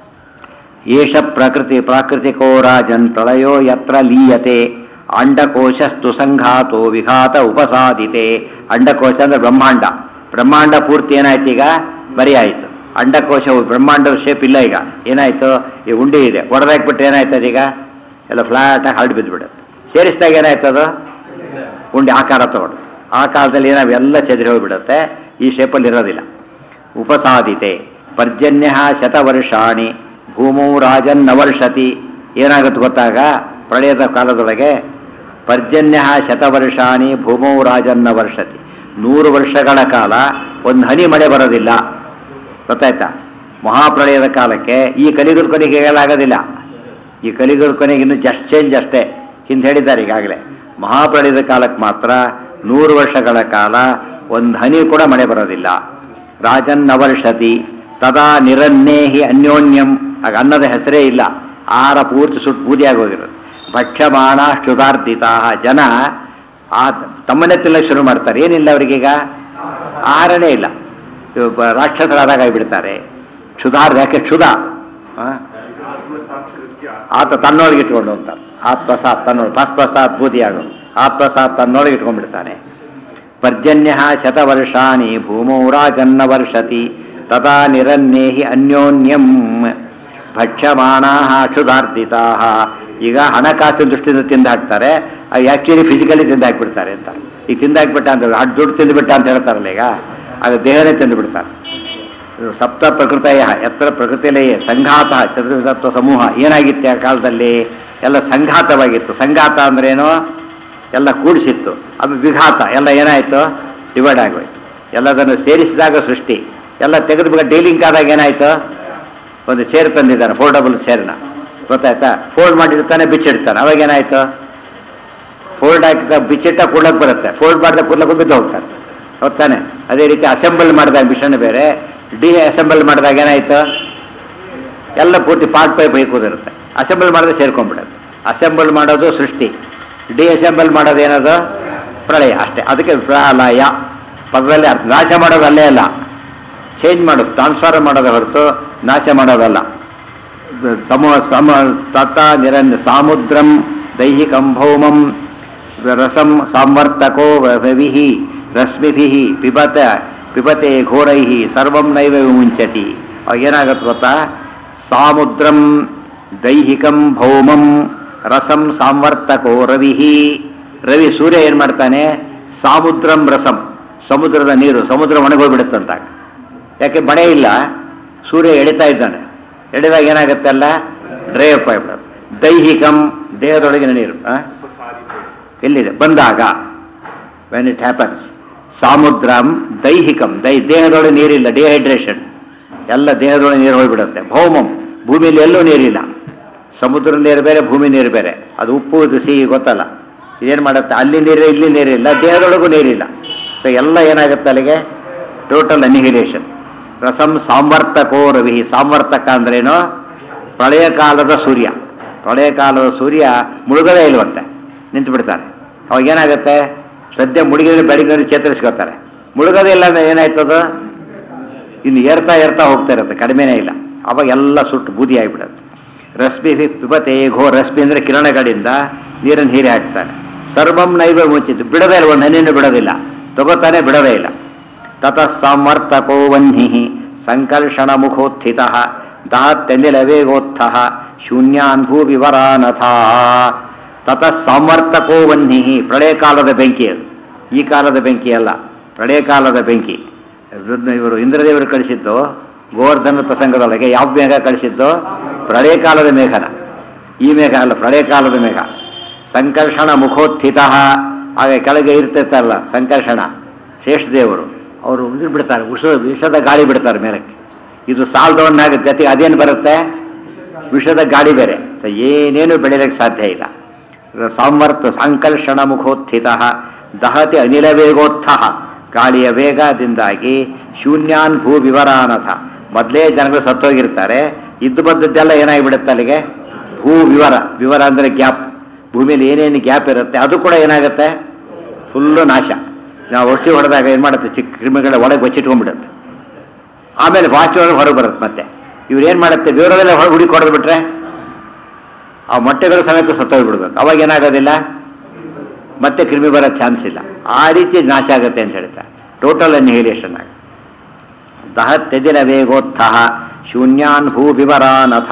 ಏಷ ಪ್ರಕೃತಿ ಪ್ರಾಕೃತಿಕೋ ರಾಜನ್ ಪ್ರಳಯೋ ಯತ್ರ ಲೀಯತೆ ಅಂಡಕೋಶಸ್ತು ಸಂಘಾತೋ ವಿಘಾತ ಉಪಸಾದಿತೆ. ಅಂಡಕೋಶ ಅಂದರೆ ಬ್ರಹ್ಮಾಂಡ. ಬ್ರಹ್ಮಾಂಡ ಪೂರ್ತಿ ಏನಾಯ್ತು? ಈಗ ಬರೀ ಆಯಿತು. ಅಂಡಕೋಶವು ಬ್ರಹ್ಮಾಂಡದ ಶೇಪ್ ಇಲ್ಲ. ಈಗ ಏನಾಯಿತು? ಈ ಉಂಡೆ ಇದೆ, ಹೊಡೆದಾಕ್ಬಿಟ್ರೆ ಏನಾಯ್ತದ? ಈಗ ಎಲ್ಲ ಫ್ಲಾಟಾಗಿ ಹರಡು ಬಿದ್ದುಬಿಡುತ್ತೆ. ಸೇರಿಸಿದಾಗ ಏನಾಯ್ತದು? ಉಂಡೆ ಆಕಾರ ತಗೊಂಡು. ಆ ಕಾಲದಲ್ಲಿ ಏನಾಗ ಎಲ್ಲ ಚೆದರಿ ಹೋಗಿಬಿಡುತ್ತೆ, ಈ ಶೇಪಲ್ಲಿ ಇರೋದಿಲ್ಲ. ಉಪಸಾದಿತೆ ಪರ್ಜನ್ಯ ಶತವರ್ಷಾಣಿ ಭೂಮೌ ರಾಜನ್ ನವರ್ಷತಿ. ಏನಾಗುತ್ತೆ ಗೊತ್ತಾಗ? ಪ್ರಳಯದ ಕಾಲದೊಳಗೆ ಪರ್ಜನ್ಯ ಶತವರ್ಷಾಣಿ ಭೂಮೌ ರಾಜನ್ ನವರ್ಷತಿ, ನೂರು ವರ್ಷಗಳ ಕಾಲ ಒಂದು ಹನಿ ಮಳೆ ಬರೋದಿಲ್ಲ. ಗೊತ್ತಾಯ್ತಾ? ಮಹಾಪ್ರಳಯದ ಕಾಲಕ್ಕೆ ಈ ಕಲಿಯುಗದ ಕೊನೆಗೆ ಹೇಳಲಾಗೋದಿಲ್ಲ. ಈ ಕಲಿಯುಗದ ಕೊನೆಗೆ ಇನ್ನೂ ಜಸ್ಟ್ ಚೇಂಜ್ ಅಷ್ಟೇ. ಹಿಂದೆ ಹೇಳಿದ್ದಾರೆ ಈಗಾಗಲೇ. ಮಹಾಪ್ರಳಯದ ಕಾಲಕ್ಕೆ ಮಾತ್ರ ನೂರು ವರ್ಷಗಳ ಕಾಲ ಒಂದು ಹನಿ ಕೂಡ ಮಳೆ ಬರೋದಿಲ್ಲ. ರಾಜನ್ ನವರ್ಷತಿ ತದಾ ನಿರನ್ನೇಹಿ ಅನ್ಯೋನ್ಯಂ. ಆಗ ಅನ್ನದ ಹೆಸರೇ ಇಲ್ಲ, ಆಹಾರ ಪೂರ್ತಿ ಸುಟ್ಟು ಬೂದಿಯಾಗಿ ಹೋಗಿರೋದು. ಭಕ್ಷ್ಯಮಾಣ ಕ್ಷುಧಾರ್ಧಿತಾ, ಜನ ಆ ತಮ್ಮನ್ನೇ ತಿನ್ನಕ್ಕೆ ಶುರು ಮಾಡ್ತಾರೆ. ಏನಿಲ್ಲ ಅವರಿಗೀಗ, ಆಹಾರನೇ ಇಲ್ಲ. ರಾಕ್ಷಸರಾದಾಗ ಆಗಿಬಿಡ್ತಾರೆ. ಕ್ಷುಧಾರ್ ಯಾಕೆ? ಕ್ಷುಧ ಆತ ತನ್ನೊಳಗೆ ಇಟ್ಕೊಂಡು ಅಂತ. ಆತ್ಮಸಾತ್ ತನ್ನೊಳಗೆ, ಭಸ್ಮಸಾತ್ ಬೂದಿಯಾಗೋ, ಆತ್ಮಸಾತ್ ತನ್ನೊಳಗೆ ಇಟ್ಕೊಂಡ್ಬಿಡ್ತಾನೆ. ಪರ್ಜನ್ಯ ಶತವರ್ಷಾಣಿ ಭೂಮೌ ರಾಜನ್ನ ವರ್ಷತಿ ತದಾ ನಿರನ್ನೇಹಿ ಅನ್ಯೋನ್ಯಂ ಭಕ್ಷ್ಯಮಾಣಾ ಕ್ಷುಧಾರ್ಧಿತಾ. ಈಗ ಹಣಕಾಸಿನ ದೃಷ್ಟಿಯಿಂದ ತಿಂದು ಹಾಕ್ತಾರೆ, ಆ್ಯಕ್ಚುಲಿ ಫಿಸಿಕಲಿ ತಿಂದು ಹಾಕ್ಬಿಡ್ತಾರೆ ಅಂತ. ಈಗ ತಿಂದು ಹಾಕ್ಬಿಟ್ಟ ಅಂತ ಅಷ್ಟು ದುಡ್ಡು ತಿಂದುಬಿಟ್ಟ ಅಂತ ಹೇಳ್ತಾರಲ್ಲ, ಈಗ ಆಗ ದೇಹನೇ ತಿಂದು ಬಿಡ್ತಾರೆ. ಸಪ್ತ ಪ್ರಕೃತಯ ಎತ್ತರ ಪ್ರಕೃತಿಲೇ ಸಂಘಾತ ಚತುರ್ವಿಧತ್ವ ಸಮೂಹ. ಏನಾಗಿತ್ತು ಆ ಕಾಲದಲ್ಲಿ? ಎಲ್ಲ ಸಂಘಾತವಾಗಿತ್ತು. ಸಂಘಾತ ಅಂದ್ರೇನು? ಎಲ್ಲ ಕೂಡಿಸಿತ್ತು. ಅದು ವಿಘಾತ, ಎಲ್ಲ ಏನಾಯಿತು? ಡಿವೈಡ್ ಆಗೋಯ್ತು. ಎಲ್ಲದನ್ನು ಸೇರಿಸಿದಾಗ ಸೃಷ್ಟಿ. ಎಲ್ಲ ತೆಗೆದು ಬಿಡ ಡೀಲಿಂಗ್ ಆದಾಗ ಏನಾಯಿತು? ಒಂದು ಚೇರ್ ತಂದಿದ್ದಾನೆ, ಫೋಲ್ಡಬಲ್ ಚೇರ್ನ, ಗೊತ್ತಾಯ್ತಾ? ಫೋಲ್ಡ್ ಮಾಡಿರ್ತಾನೆ, ಬಿಚ್ಚಿಡ್ತಾನೆ, ಅವಾಗೇನಾಯಿತು? ಫೋಲ್ಡ್ ಹಾಕಿದ ಬಿಚ್ಚಿಟ್ಟ ಕೂಡ್ಲಕ್ಕೆ ಬರುತ್ತೆ, ಫೋಲ್ಡ್ ಮಾಡಿದ ಕೂಡ್ಲಕ್ಕೆ ಬಿದ್ದು ಹೋಗ್ತಾರೆ, ಹೋಗ್ತಾನೆ. ಅದೇ ರೀತಿ ಅಸೆಂಬಲ್ ಮಾಡಿದಾಗ ಮಿಷನ್ ಬೇರೆ, ಡಿ ಅಸೆಂಬಲ್ ಮಾಡಿದಾಗ ಏನಾಯ್ತು, ಎಲ್ಲ ಪೂರ್ತಿ ಪಾರ್ಟ್ ಪೈ ಬೈ ಕೂದಿರುತ್ತೆ. ಅಸೆಂಬಲ್ ಮಾಡಿದ್ರೆ ಸೇರ್ಕೊಂಡ್ಬಿಡುತ್ತೆ. ಅಸೆಂಬಲ್ ಮಾಡೋದು ಸೃಷ್ಟಿ, ಡಿ ಅಸೆಂಬಲ್ ಮಾಡೋದು ಏನದು ಪ್ರಳಯ ಅಷ್ಟೇ. ಅದಕ್ಕೆ ಪ್ರಳಯ ಪದದಲ್ಲಿ ಅರ್ಥ. ನಾಶ ಮಾಡೋದು ಅಲ್ಲೇ ಅಲ್ಲ, ಚೇಂಜ್ ಮಾಡೋದು, ಟ್ರಾನ್ಸ್ಫರ್ ಮಾಡೋದು ಹೊರತು ನಾಶ ಮಾಡೋದಲ್ಲ. ಸಮ ಸಮ ತತ ನಿರನ್ ಸಾಮುದ್ರಂ ದೈಹಿಕಂ ಭೌಮಂ ರಸಂ ಸಾಮರ್ತಕೋ ರವಿಹಿ ರಶ್ಮಿಭಿಃ ಪಿಬತ ಪಿಬತೆ ಘೋರೈಃ ಸರ್ವಂ ನೈವ ವಿಮುಂಚತಿ. ಅವಾಗ ಏನಾಗುತ್ತೆ ಗೊತ್ತಾ, ಸಾಮುದ್ರಂ ದೈಹಿಕಂ ಭೌಮಂ ರಸಂ ಸಾಮರ್ತಕೋ ರವಿಹಿ. ರವಿ ಸೂರ್ಯ ಏನು ಮಾಡ್ತಾನೆ, ಸಾಮುದ್ರಂ ರಸಂ ಸಮುದ್ರದ ನೀರು, ಸಮುದ್ರ ಒಣಗೋಗ್ಬಿಡುತ್ತಂತ. ಯಾಕೆ ಮಳೆ ಇಲ್ಲ, ಸೂರ್ಯ ಎಳಿತಾ ಇದ್ದಾನೆ, ಎಳೆದಾಗ ಏನಾಗುತ್ತಲ್ಲ ಡ್ರೈ ಅಪ್ ಆಗಿಬಿಡೋದು. ದೈಹಿಕಂ ದೇಹದೊಳಗಿನ ನೀರು ಎಲ್ಲಿದೆ ಬಂದಾಗ, ವೆನ್ ಇಟ್ ಹ್ಯಾಪನ್ಸ್. ಸಾಮುದ್ರಂ ದೈಹಿಕಂ ದೈ ದೇಹದೊಳಗೆ ನೀರಿಲ್ಲ, ಡಿಹೈಡ್ರೇಷನ್, ಎಲ್ಲ ದೇಹದೊಳಗೆ ನೀರು ಹೋಗಿಬಿಡುತ್ತೆ. ಭೌಮಂ ಭೂಮಿಯಲ್ಲಿ ಎಲ್ಲೂ ನೀರಿಲ್ಲ, ಸಮುದ್ರ ನೀರು ಬೇರೆ ಭೂಮಿ ನೀರು ಬೇರೆ, ಅದು ಉಪ್ಪು ಇದು ಸಿಹಿ ಗೊತ್ತಲ್ಲ. ಇದೇನು ಮಾಡುತ್ತೆ, ಅಲ್ಲಿ ನೀರು ಇಲ್ಲಿ ನೀರಿಲ್ಲ, ದೇಹದೊಳಗೂ ನೀರಿಲ್ಲ. ಸೊ ಎಲ್ಲ ಏನಾಗುತ್ತೆ ಅಲ್ಲಿಗೆ ಟೋಟಲ್ ಅನಿಹಿಲೇಷನ್. ರಸಂ ಸಾಮರ್ತಕೋ ರವಿ. ಸಾಮರ್ತಕ ಅಂದ್ರೇನು, ಪ್ರಳಯ ಕಾಲದ ಸೂರ್ಯ. ಪ್ರಳಯ ಕಾಲದ ಸೂರ್ಯ ಮುಳುಗದೇ ಇಲ್ವಂತೆ, ನಿಂತು ಬಿಡ್ತಾನೆ. ಅವಾಗ ಏನಾಗುತ್ತೆ, ಸದ್ಯ ಮುಳುಗಿದ್ರೆ ಬೆಳಗಿನ ಚೇತರಿಸ್ಕೊತಾರೆ. ಮುಳುಗದೇ ಇಲ್ಲ ಅಂದ್ರೆ ಏನಾಯ್ತದು, ಇನ್ನು ಏರ್ತಾ ಏರ್ತಾ ಹೋಗ್ತಾ ಇರುತ್ತೆ, ಕಡಿಮೆನೇ ಇಲ್ಲ. ಅವಾಗ ಎಲ್ಲ ಸುಟ್ಟು ಬೂದಿ ಆಗಿಬಿಡುತ್ತೆ. ರಶ್ಮಿ ಪಿಬತೆ ಘೋ. ರಶ್ಮಿ ಅಂದರೆ ಕಿರಣಗಳಿಂದ ನೀರನ್ನು ಹೀರಿ ಹಾಕ್ತಾನೆ. ಸರ್ವಂ ನೈವ ಮುಚ್ಚಿತ್ತು, ಬಿಡದೇ ಇಲ್ಲ, ಒಂದು ಹನಿಯನ್ನು ಬಿಡೋದಿಲ್ಲ, ತಗೋತಾನೆ ಬಿಡೋದೇ ಇಲ್ಲ. ತತಃ ಸಾಮರ್ತಕೋ ವನ್ಹಿ ಸಂಕರ್ಷಣ ಮುಖೋತ್ಥಿತ ದಹತ್ತೆಂದಿಲ ವೇಗೋತ್ಥ ಶೂನ್ಯಾನ್ ಭೂ ವಿವರಾನಥ. ತತಃ ಸಾಮರ್ತಕೋ ವನ್ಹಿ. ಪ್ರಳಯ ಕಾಲದ ಬೆಂಕಿ ಅದು, ಈ ಕಾಲದ ಬೆಂಕಿ ಅಲ್ಲ, ಪ್ರಳಯ ಕಾಲದ ಬೆಂಕಿ. ಇವರು ಇಂದ್ರದೇವರು ಕಳಿಸಿದ್ದು ಗೋವರ್ಧನ ಪ್ರಸಂಗದೊಳಗೆ ಯಾವ ಮೇಘ ಕಳಿಸಿದ್ದು, ಪ್ರಳಯ ಕಾಲದ ಮೇಘನ. ಈ ಮೇಘ ಅಲ್ಲ, ಪ್ರಳಯ ಕಾಲದ ಮೇಘ. ಸಂಕರ್ಷಣ ಮುಖೋತ್ಥಿತ. ಹಾಗೆ ಕೆಳಗೆ ಇರ್ತಿರ್ತಾರಲ್ಲ ಸಂಕರ್ಷಣ ಶೇಷದೇವರು, ಅವರು ಇದು ಬಿಡ್ತಾರೆ, ವಿಷ ವಿಷದ ಗಾಳಿ ಬಿಡ್ತಾರೆ ಮೇಲಕ್ಕೆ. ಇದು ಸಾಲದವನ್ನಾಗುತ್ತೆ, ಜೊತೆಗೆ ಅದೇನು ಬರುತ್ತೆ, ವಿಷದ ಗಾಳಿ ಬೇರೆ. ಸೊ ಏನೇನು ಬೆಳೆಯಲಿಕ್ಕೆ ಸಾಧ್ಯ ಇಲ್ಲ. ಸಾಮರ್ಥ ಸಂಕರ್ಷಣ ಮುಖೋತ್ಥಿತ ದಹತಿ ಅನಿಲ ವೇಗೋತ್ಥ. ಗಾಳಿಯ ವೇಗದಿಂದಾಗಿ ಶೂನ್ಯಾನ್ ಭೂ ವಿವರಾನಥ. ಮೊದಲೇ ಜನಗಳು ಸತ್ತೋಗಿರ್ತಾರೆ, ಇದ್ದು ಬಂದದ್ದೆಲ್ಲ ಏನಾಗಿಬಿಡುತ್ತೆ ಅಲ್ಲಿಗೆ ಭೂ ವಿವರ. ವಿವರ ಅಂದರೆ ಗ್ಯಾಪ್, ಭೂಮಿಯಲ್ಲಿ ಏನೇನು ಗ್ಯಾಪ್ ಇರುತ್ತೆ ಅದು ಕೂಡ ಏನಾಗುತ್ತೆ, ಫುಲ್ಲು ನಾಶ. ನಾವು ಔಷಧಿ ಹೊಡೆದಾಗ ಏನು ಮಾಡುತ್ತೆ, ಚಿಕ್ಕ ಕ್ರಿಮಿಗಳ ಒಳಗೆ ಬಚ್ಚಿಟ್ಕೊಂಡ್ಬಿಡುತ್ತೆ. ಆಮೇಲೆ ಫಾಸ್ಟ್ ಒಳಗೆ ಹೊರಗೆ ಬರುತ್ತೆ. ಮತ್ತೆ ಇವ್ರು ಏನು ಮಾಡುತ್ತೆ, ವಿವರದಲ್ಲೇ ಹೊರಗೆ ಹುಡುಕಿ ಹೊಡೆದು ಬಿಟ್ರೆ ಆ ಮೊಟ್ಟೆಗಳು ಸಮೇತ ಸತ್ತೋಗ್ಬಿಡ್ಬೇಕು. ಅವಾಗ ಏನಾಗೋದಿಲ್ಲ, ಮತ್ತೆ ಕ್ರಿಮಿ ಬರೋ ಚಾನ್ಸ್ ಇಲ್ಲ. ಆ ರೀತಿ ನಾಶ ಆಗುತ್ತೆ ಅಂತ ಹೇಳ್ತಾರೆ. ಟೋಟಲ್ ಅನಿಹಿಲೇಷನ್ ಆಗ. ದಹತ್ತೆದಿಲ ವೇಗೋತ್ಥ ಶೂನ್ಯಾನ್ ಭೂ ವಿವರಾನಥ.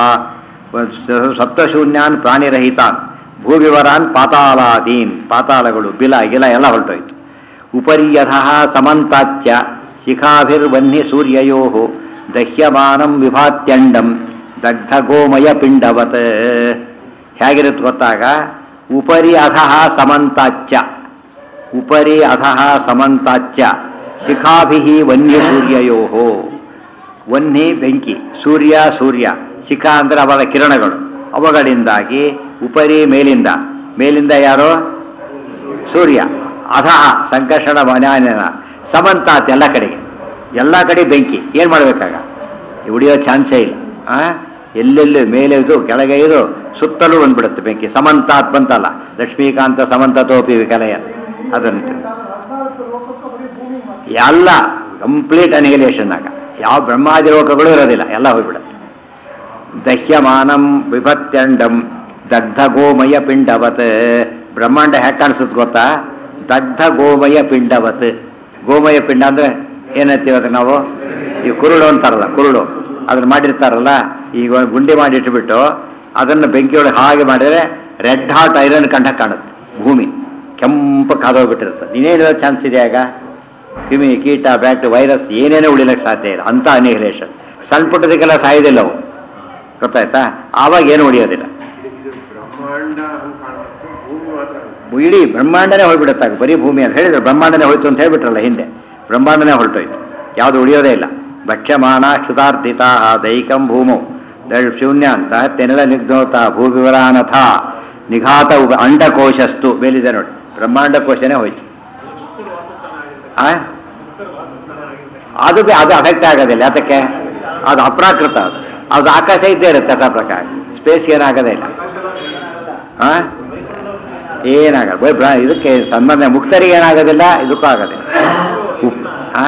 ಸಪ್ತಶೂನ್ಯಾನ್ ಪ್ರಾಣಿರಹಿತಾನ್ ಭೂವಿವರಾನ್ ಪಾತಾಲಾದೀನ್. ಪಾತಾಳಗಳು ಬಿಲ ಗಿಲ ಎಲ್ಲ ಹೊರಟೋಯ್ತು. ಉಪರ್ಯಧಃ ಸಮಂತಾಚ್ಯ ಶಿಖಾಭಿರ್ವನ್ನಿ ಸೂರ್ಯಯೋ ದಹ್ಯಮಾನಂ ವಿಭಾತ್ಯಂಡಂ ದಗ್ಧ ಗೋಮಯ ಪಿಂಡವತ್. ಹೇಗಿರುತ್ತೆ ಗೊತ್ತಾಗ, ಉಪರಿ ಅಧಃ ಸಮಂತಾಚ್ಯ, ಉಪರಿ ಅಧಃ ಸಮಂತಾಚ್ಯ ಶಿಖಾಭಿ ವನ್ಯ ಸೂರ್ಯಯೋ. ವನ್ನಿ ಬೆಂಕಿ, ಸೂರ್ಯ ಸೂರ್ಯ, ಶಿಖಾ ಅಂದರೆ ಅವರ ಕಿರಣಗಳು, ಅವುಗಳಿಂದಾಗಿ ಉಪರಿ ಮೇಲಿಂದ, ಮೇಲಿಂದ ಯಾರೋ ಸೂರ್ಯ, ಅಧಃ ಸಂಕರ್ಷಣ ವನ್ಯಾನ ಸಮಂತಾತ್ ಎಲ್ಲ ಕಡೆಗೆ, ಎಲ್ಲ ಕಡೆ ಬೆಂಕಿ. ಏನು ಮಾಡಬೇಕಾಗ, ಉಳಿಯೋ ಚಾನ್ಸೇ ಇಲ್ಲ. ಆ ಎಲ್ಲೆಲ್ಲಿ ಮೇಲೆ ಇದು ಕೆಳಗೆ ಇದು ಸುತ್ತಲೂ ಬಂದ್ಬಿಡುತ್ತೆ ಬೆಂಕಿ. ಸಮಂತಾತ್ ಬಂತಲ್ಲ, ಲಕ್ಷ್ಮೀಕಾಂತ ಸಮಂತತೋಪಿ ವಿಕಲಯ, ಅದಂತ ಎಲ್ಲ ಕಂಪ್ಲೀಟ್ ಅನಿಹಿಲೇಷನ್ ಆಗ. ಯಾವ ಬ್ರಹ್ಮಾದಿ ಲೋಕಗಳು ಇರೋದಿಲ್ಲ, ಎಲ್ಲ ಹೋಗ್ಬಿಡುತ್ತೆ. ದಹ್ಯಮಾನಂ ವಿಭತ್ಯಂಡಂ ದಗ್ಧ ಗೋಮಯ ಪಿಂಡವತ್. ಬ್ರಹ್ಮಾಂಡ ಹೇಗೆ ಕಾಣಿಸುತ್ತೆ ಗೊತ್ತಾ, ದಗ್ಧ ಗೋಮಯ ಪಿಂಡವತ್. ಗೋಮಯ ಪಿಂಡ ಅಂದರೆ ಏನಂತೀವತ್ತೆ ನಾವು, ಈ ಕುರುಡು ಅಂತಾರಲ್ಲ, ಕುರುಡು ಅದನ್ನು ಮಾಡಿರ್ತಾರಲ್ಲ, ಈಗ ಗುಂಡಿ ಮಾಡಿ ಇಟ್ಬಿಟ್ಟು ಅದನ್ನು ಬೆಂಕಿಯೊಳಗೆ ಹಾಗೆ ಮಾಡಿದರೆ ರೆಡ್ ಹಾಟ್ ಐರನ್ ಕಂಡ ಕಾಣುತ್ತೆ. ಭೂಮಿ ಕೆಂಪು ಕಾದೋಗ್ಬಿಟ್ಟಿರ್ತದೆ. ಇನ್ನೇನು ಚಾನ್ಸ್ ಇದೆ ಆಗ, ಕ್ರಿಮಿ ಕೀಟ ಬ್ಯಾಕ್ಟ್ ವೈರಸ್ ಏನೇನೋ ಉಳಿಲಕ್ಕೆ ಸಾಧ್ಯ ಇಲ್ಲ. ಅಂಥ ಅನಿಹಿಲೇಷನ್. ಸಣ್ಣ ಪುಟ್ಟದಕ್ಕೆಲ್ಲ ಸಾಯೋದಿಲ್ಲ ಅವು, ಗೊತ್ತಾಯ್ತಾ. ಆವಾಗ ಏನು ಉಳಿಯೋದಿಲ್ಲ, ಇಡೀ ಬ್ರಹ್ಮಾಂಡನೇ ಹೋಗ್ಬಿಡುತ್ತಾಗ. ಬರೀ ಭೂಮಿ ಅಂತ ಹೇಳಿದ್ರು, ಬ್ರಹ್ಮಾಂಡನೇ ಹೋಯ್ತು ಅಂತ ಹೇಳ್ಬಿಟ್ರಲ್ಲ ಹಿಂದೆ, ಬ್ರಹ್ಮಾಂಡನೇ ಹೊರಟೋಯ್ತು, ಯಾವುದು ಉಳಿಯೋದೇ ಇಲ್ಲ. ಭಕ್ಷ್ಯಮಾನ ಕ್ಷುಧಾರ್ಧಿತಾ ದೈಕಂ ಭೂಮೌ ಶೂನ್ಯಾನ್ ದಹತ್ತೆನೆಲ ನಿಗ್ನೋತ ಭೂವಿವರಾನಥ ನಿಘಾತ ಉಪ ಅಂಡಕೋಶಸ್ತು ಮೇಲಿದೆ ನೋಡಿ, ಬ್ರಹ್ಮಾಂಡ ಕೋಶನೇ ಹೋಯ್ತು. ಆ ಅದು ಅದು ಅಫೆಕ್ಟ್ ಆಗೋದಿಲ್ಲ. ಅದಕ್ಕೆ ಅದು ಅಪ್ರಾಕೃತ, ಅದು ಅದು ಆಕಾಶ ಇದ್ದೇ ಇರುತ್ತೆ ಯಥಾ ಪ್ರಕಾರ, ಸ್ಪೇಸ್ ಏನಾಗೋದೇ ಇಲ್ಲ. ಆ ಏನಾಗಲ್ಲ ಇದಕ್ಕೆ ಸಂಬಂಧ. ಮುಕ್ತರಿಗೆ ಏನಾಗೋದಿಲ್ಲ, ಇದಕ್ಕೂ ಆಗೋದಿಲ್ಲ. ಆ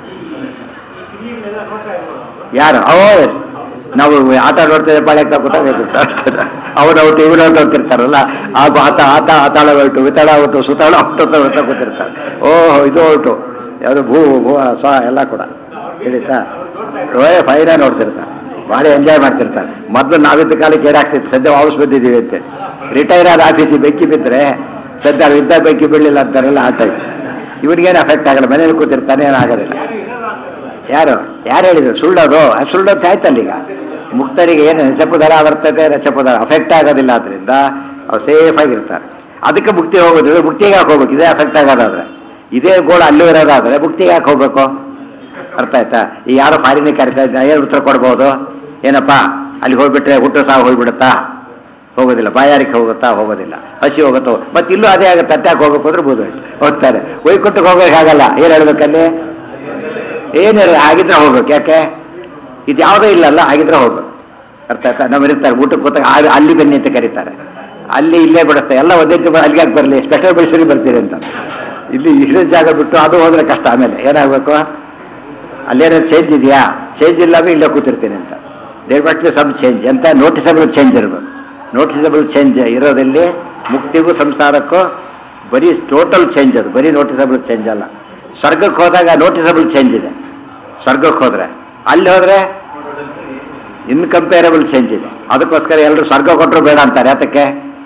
ಯಾರು ಓ ಎಸ್ ನಾವು ಆಟ ನೋಡ್ತೇವೆ, ಬಾಳೆ ಗೊತ್ತಾಗ್ತಿರ್ತಾರೆ ಅವ್ರು ಔಟು ಇವ್ರು ಔಟ್ ಹೋಗ್ತಿರ್ತಾರಲ್ಲ, ಆ ಆತ ಆತ ಆತಾಳ ಔಟು, ವಿತಾಳ ಔಟು, ಸುತಾಳ ಔಟು ಅಂತ ಗೊತ್ತಿರ್ತಾರೆ. ಓಹ್ ಇದು ಔಟು, ಯಾವುದು ಭೂ ಭೂ ಸ್ವ ಎಲ್ಲ ಕೂಡ ಹೇಳಿತಾ ಓಯ್ ಫೈನ ನೋಡ್ತಿರ್ತಾರೆ, ಭಾಳ ಎಂಜಾಯ್ ಮಾಡ್ತಿರ್ತಾರೆ. ಮೊದಲು ನಾವಿದ್ದ ಕಾಲಕ್ಕೆ ಏನಾಗ್ತಿತ್ತು, ಸದ್ಯ ವಾಪಸ್ ಬಂದಿದ್ದೀವಿ ಅಂತೇಳಿ. ರಿಟೈರ್ ಆದ ಆಫೀಸಿಗೆ ಬೆಂಕಿ ಬಿದ್ದರೆ ಸದ್ಯ ವಿದ್ಯಾ ಬೆಂಕಿ ಬೀಳಲಿಲ್ಲ ಅಂತಾರಲ್ಲ, ಆ ಟೈಮ್. ಇವನಿಗೇನು ಅಫೆಕ್ಟ್ ಆಗಲ್ಲ, ಮನೇಲಿ ಕೂತಿರ್ತಾನೆ, ಏನಾಗೋದಿಲ್ಲ. ಯಾರು ಯಾರು ಹೇಳಿದ್ರು ಸುಳ್ಳೋದು? ಅದು ಸುಳ್ಳು ಅಂತ ಆಯ್ತಲ್ಲ. ಈಗ ಮುಕ್ತರಿಗೆ ಏನು ರಚಪುದರ ವರ್ತತೆ, ರಚಪುದರ ಅಫೆಕ್ಟ್ ಆಗೋದಿಲ್ಲ. ಆದ್ದರಿಂದ ಅವ್ರು ಸೇಫ್ ಆಗಿರ್ತಾರೆ. ಅದಕ್ಕೆ ಮುಕ್ತಿ ಹೋಗೋದಿಲ್ಲ. ಮುಕ್ತಿಗೆ ಯಾಕೆ ಹೋಗ್ಬೇಕು? ಇದೇ ಅಫೆಕ್ಟ್ ಆಗೋದಾದ್ರೆ, ಇದೇ ಗೋಳು ಅಲ್ಲೂ ಇರೋದಾದ್ರೆ ಮುಕ್ತಿಗೆ ಯಾಕೆ ಹೋಗ್ಬೇಕು? ಅರ್ಥ ಆಯ್ತಾ? ಈ ಯಾರೋ ಫಾರಿನಿಗೆ ಕರಿತಾ ಇದ್ದ, ಏನು ಉತ್ತರ ಕೊಡ್ಬೋದು? ಏನಪ್ಪ ಅಲ್ಲಿ ಹೋಗ್ಬಿಟ್ರೆ ಹುಟ್ಟು ಸಾವು ಹೋಗ್ಬಿಡುತ್ತಾ? ಹೋಗೋದಿಲ್ಲ. ಬಾಯಾರಿಕೆ ಹೋಗುತ್ತಾ? ಹೋಗೋದಿಲ್ಲ. ಹಸಿ ಹೋಗುತ್ತೋ? ಮತ್ತೆ ಇಲ್ಲೂ ಅದೇ ಆಗುತ್ತೆ. ಅಟ್ಯಾಕ್ ಹೋಗ್ಬೇಕು ಅಂದ್ರೆ ಬೋದು ಹೋಗ್ತಾರೆ. ವೈಕುಂಠಕ್ಕೆ ಹೋಗೋಕೆ ಆಗಲ್ಲ. ಏನು ಹೇಳ್ಬೇಕಲ್ಲಿ? ಏನಿಲ್ಲ, ಆಗಿದ್ರೆ ಹೋಗ್ಬೇಕು. ಯಾಕೆ? ಇದು ಯಾವುದೋ ಇಲ್ಲಲ್ಲ, ಆಗಿದ್ರೆ ಹೋಗ್ಬೇಕು. ಅರ್ಥ ಆಯ್ತಾ? ನಾವು ಇರ್ತಾರೆ ಊಟಕ್ಕೆ ಕೂತಾಗ ಅಲ್ಲಿ ಬನ್ನಿ ಅಂತ ಕರೀತಾರೆ, ಅಲ್ಲಿ ಇಲ್ಲೇ ಬಿಡುತ್ತೆ. ಎಲ್ಲ ಒಂದೇ ರೀತಿ ಅಲ್ಲಿಗೆ ಯಾಕೆ ಬರಲಿ, ಸ್ಪೆಷಲ್ ಬಡಿಸಿ ಬರ್ತೀರಿ ಅಂತ. ಇಲ್ಲಿ ಹಿಡಿದ ಜಾಗ ಬಿಟ್ಟು ಅದು ಹೋದ್ರೆ ಕಷ್ಟ. ಆಮೇಲೆ ಏನಾಗಬೇಕು? ಅಲ್ಲೇನಾದ್ರು ಚೇಂಜ್ ಇದೆಯಾ? ಚೇಂಜ್ ಇಲ್ಲ ಅಂದ್ರೆ ಇಲ್ಲೇ ಕೂತಿರ್ತೀನಿ ಅಂತ. There must be some change ಅಂತ. ನೋಟಿಸಬಲ್ ಚೇಂಜ್ ಇರಬೇಕು. ನೋಟಿಸಬಲ್ ಚೇಂಜ್ ಇರೋದಲ್ಲಿ ಮುಕ್ತಿಗೂ ಸಂಸಾರಕ್ಕೂ ಬರೀ ಟೋಟಲ್ ಚೇಂಜ್. ಅದು ಬರೀ ನೋಟಿಸಬಲ್ ಚೇಂಜ್ ಅಲ್ಲ. ಸ್ವರ್ಗಕ್ಕೆ ಹೋದಾಗ ನೋಟಿಸಬಲ್ ಚೇಂಜ್ ಇದೆ. ಸ್ವರ್ಗಕ್ಕೆ ಹೋದರೆ, ಅಲ್ಲಿ ಹೋದರೆ ಇನ್ಕಂಪೇರಬಲ್ ಚೇಂಜ್ ಇದೆ. ಅದಕ್ಕೋಸ್ಕರ ಎಲ್ಲರೂ ಸ್ವರ್ಗ ಕೊಟ್ಟರು ಬೇಡ ಅಂತಾರೆ. ಯಾತಕ್ಕೆ?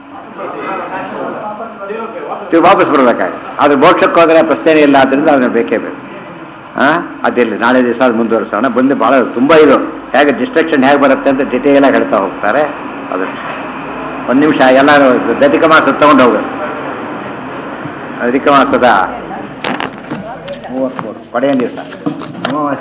ವಾಪಸ್ ಬರಬೇಕಾಗುತ್ತೆ. ಆದರೆ ಮೋಕ್ಷಕ್ಕೆ ಹೋದರೆ ಪ್ರಶ್ನೆ ಇಲ್ಲ. ಆದ್ದರಿಂದ ಅದನ್ನ ಬೇಕೇ ಬೇಕು. ಹಾಂ ಅದಿರಲಿ, ನಾಳೆ ದಿವಸ ಅದು ಮುಂದುವರಿಸೋಣ. ಬಂದು ಭಾಳ ತುಂಬ ಇದು ಹೇಗೆ ಡಿಸ್ಟ್ರಕ್ಷನ್ ಹೇಗೆ ಬರುತ್ತೆ ಅಂತ ಡಿಟೇಲಾಗಿ ಹೇಳ್ತಾ ಹೋಗ್ತಾರೆ. ಅದನ್ನು ಒಂದು ನಿಮಿಷ ಎಲ್ಲರೂ ದೈಹಿಕ ಮಾಸ ತಗೊಂಡು ಹೋಗೋದು. ಅಧಿಕ ಮಾಸದ ಮೂವತ್ತ್ಮೂರು ಕೊನೆಯ ದಿವಸ.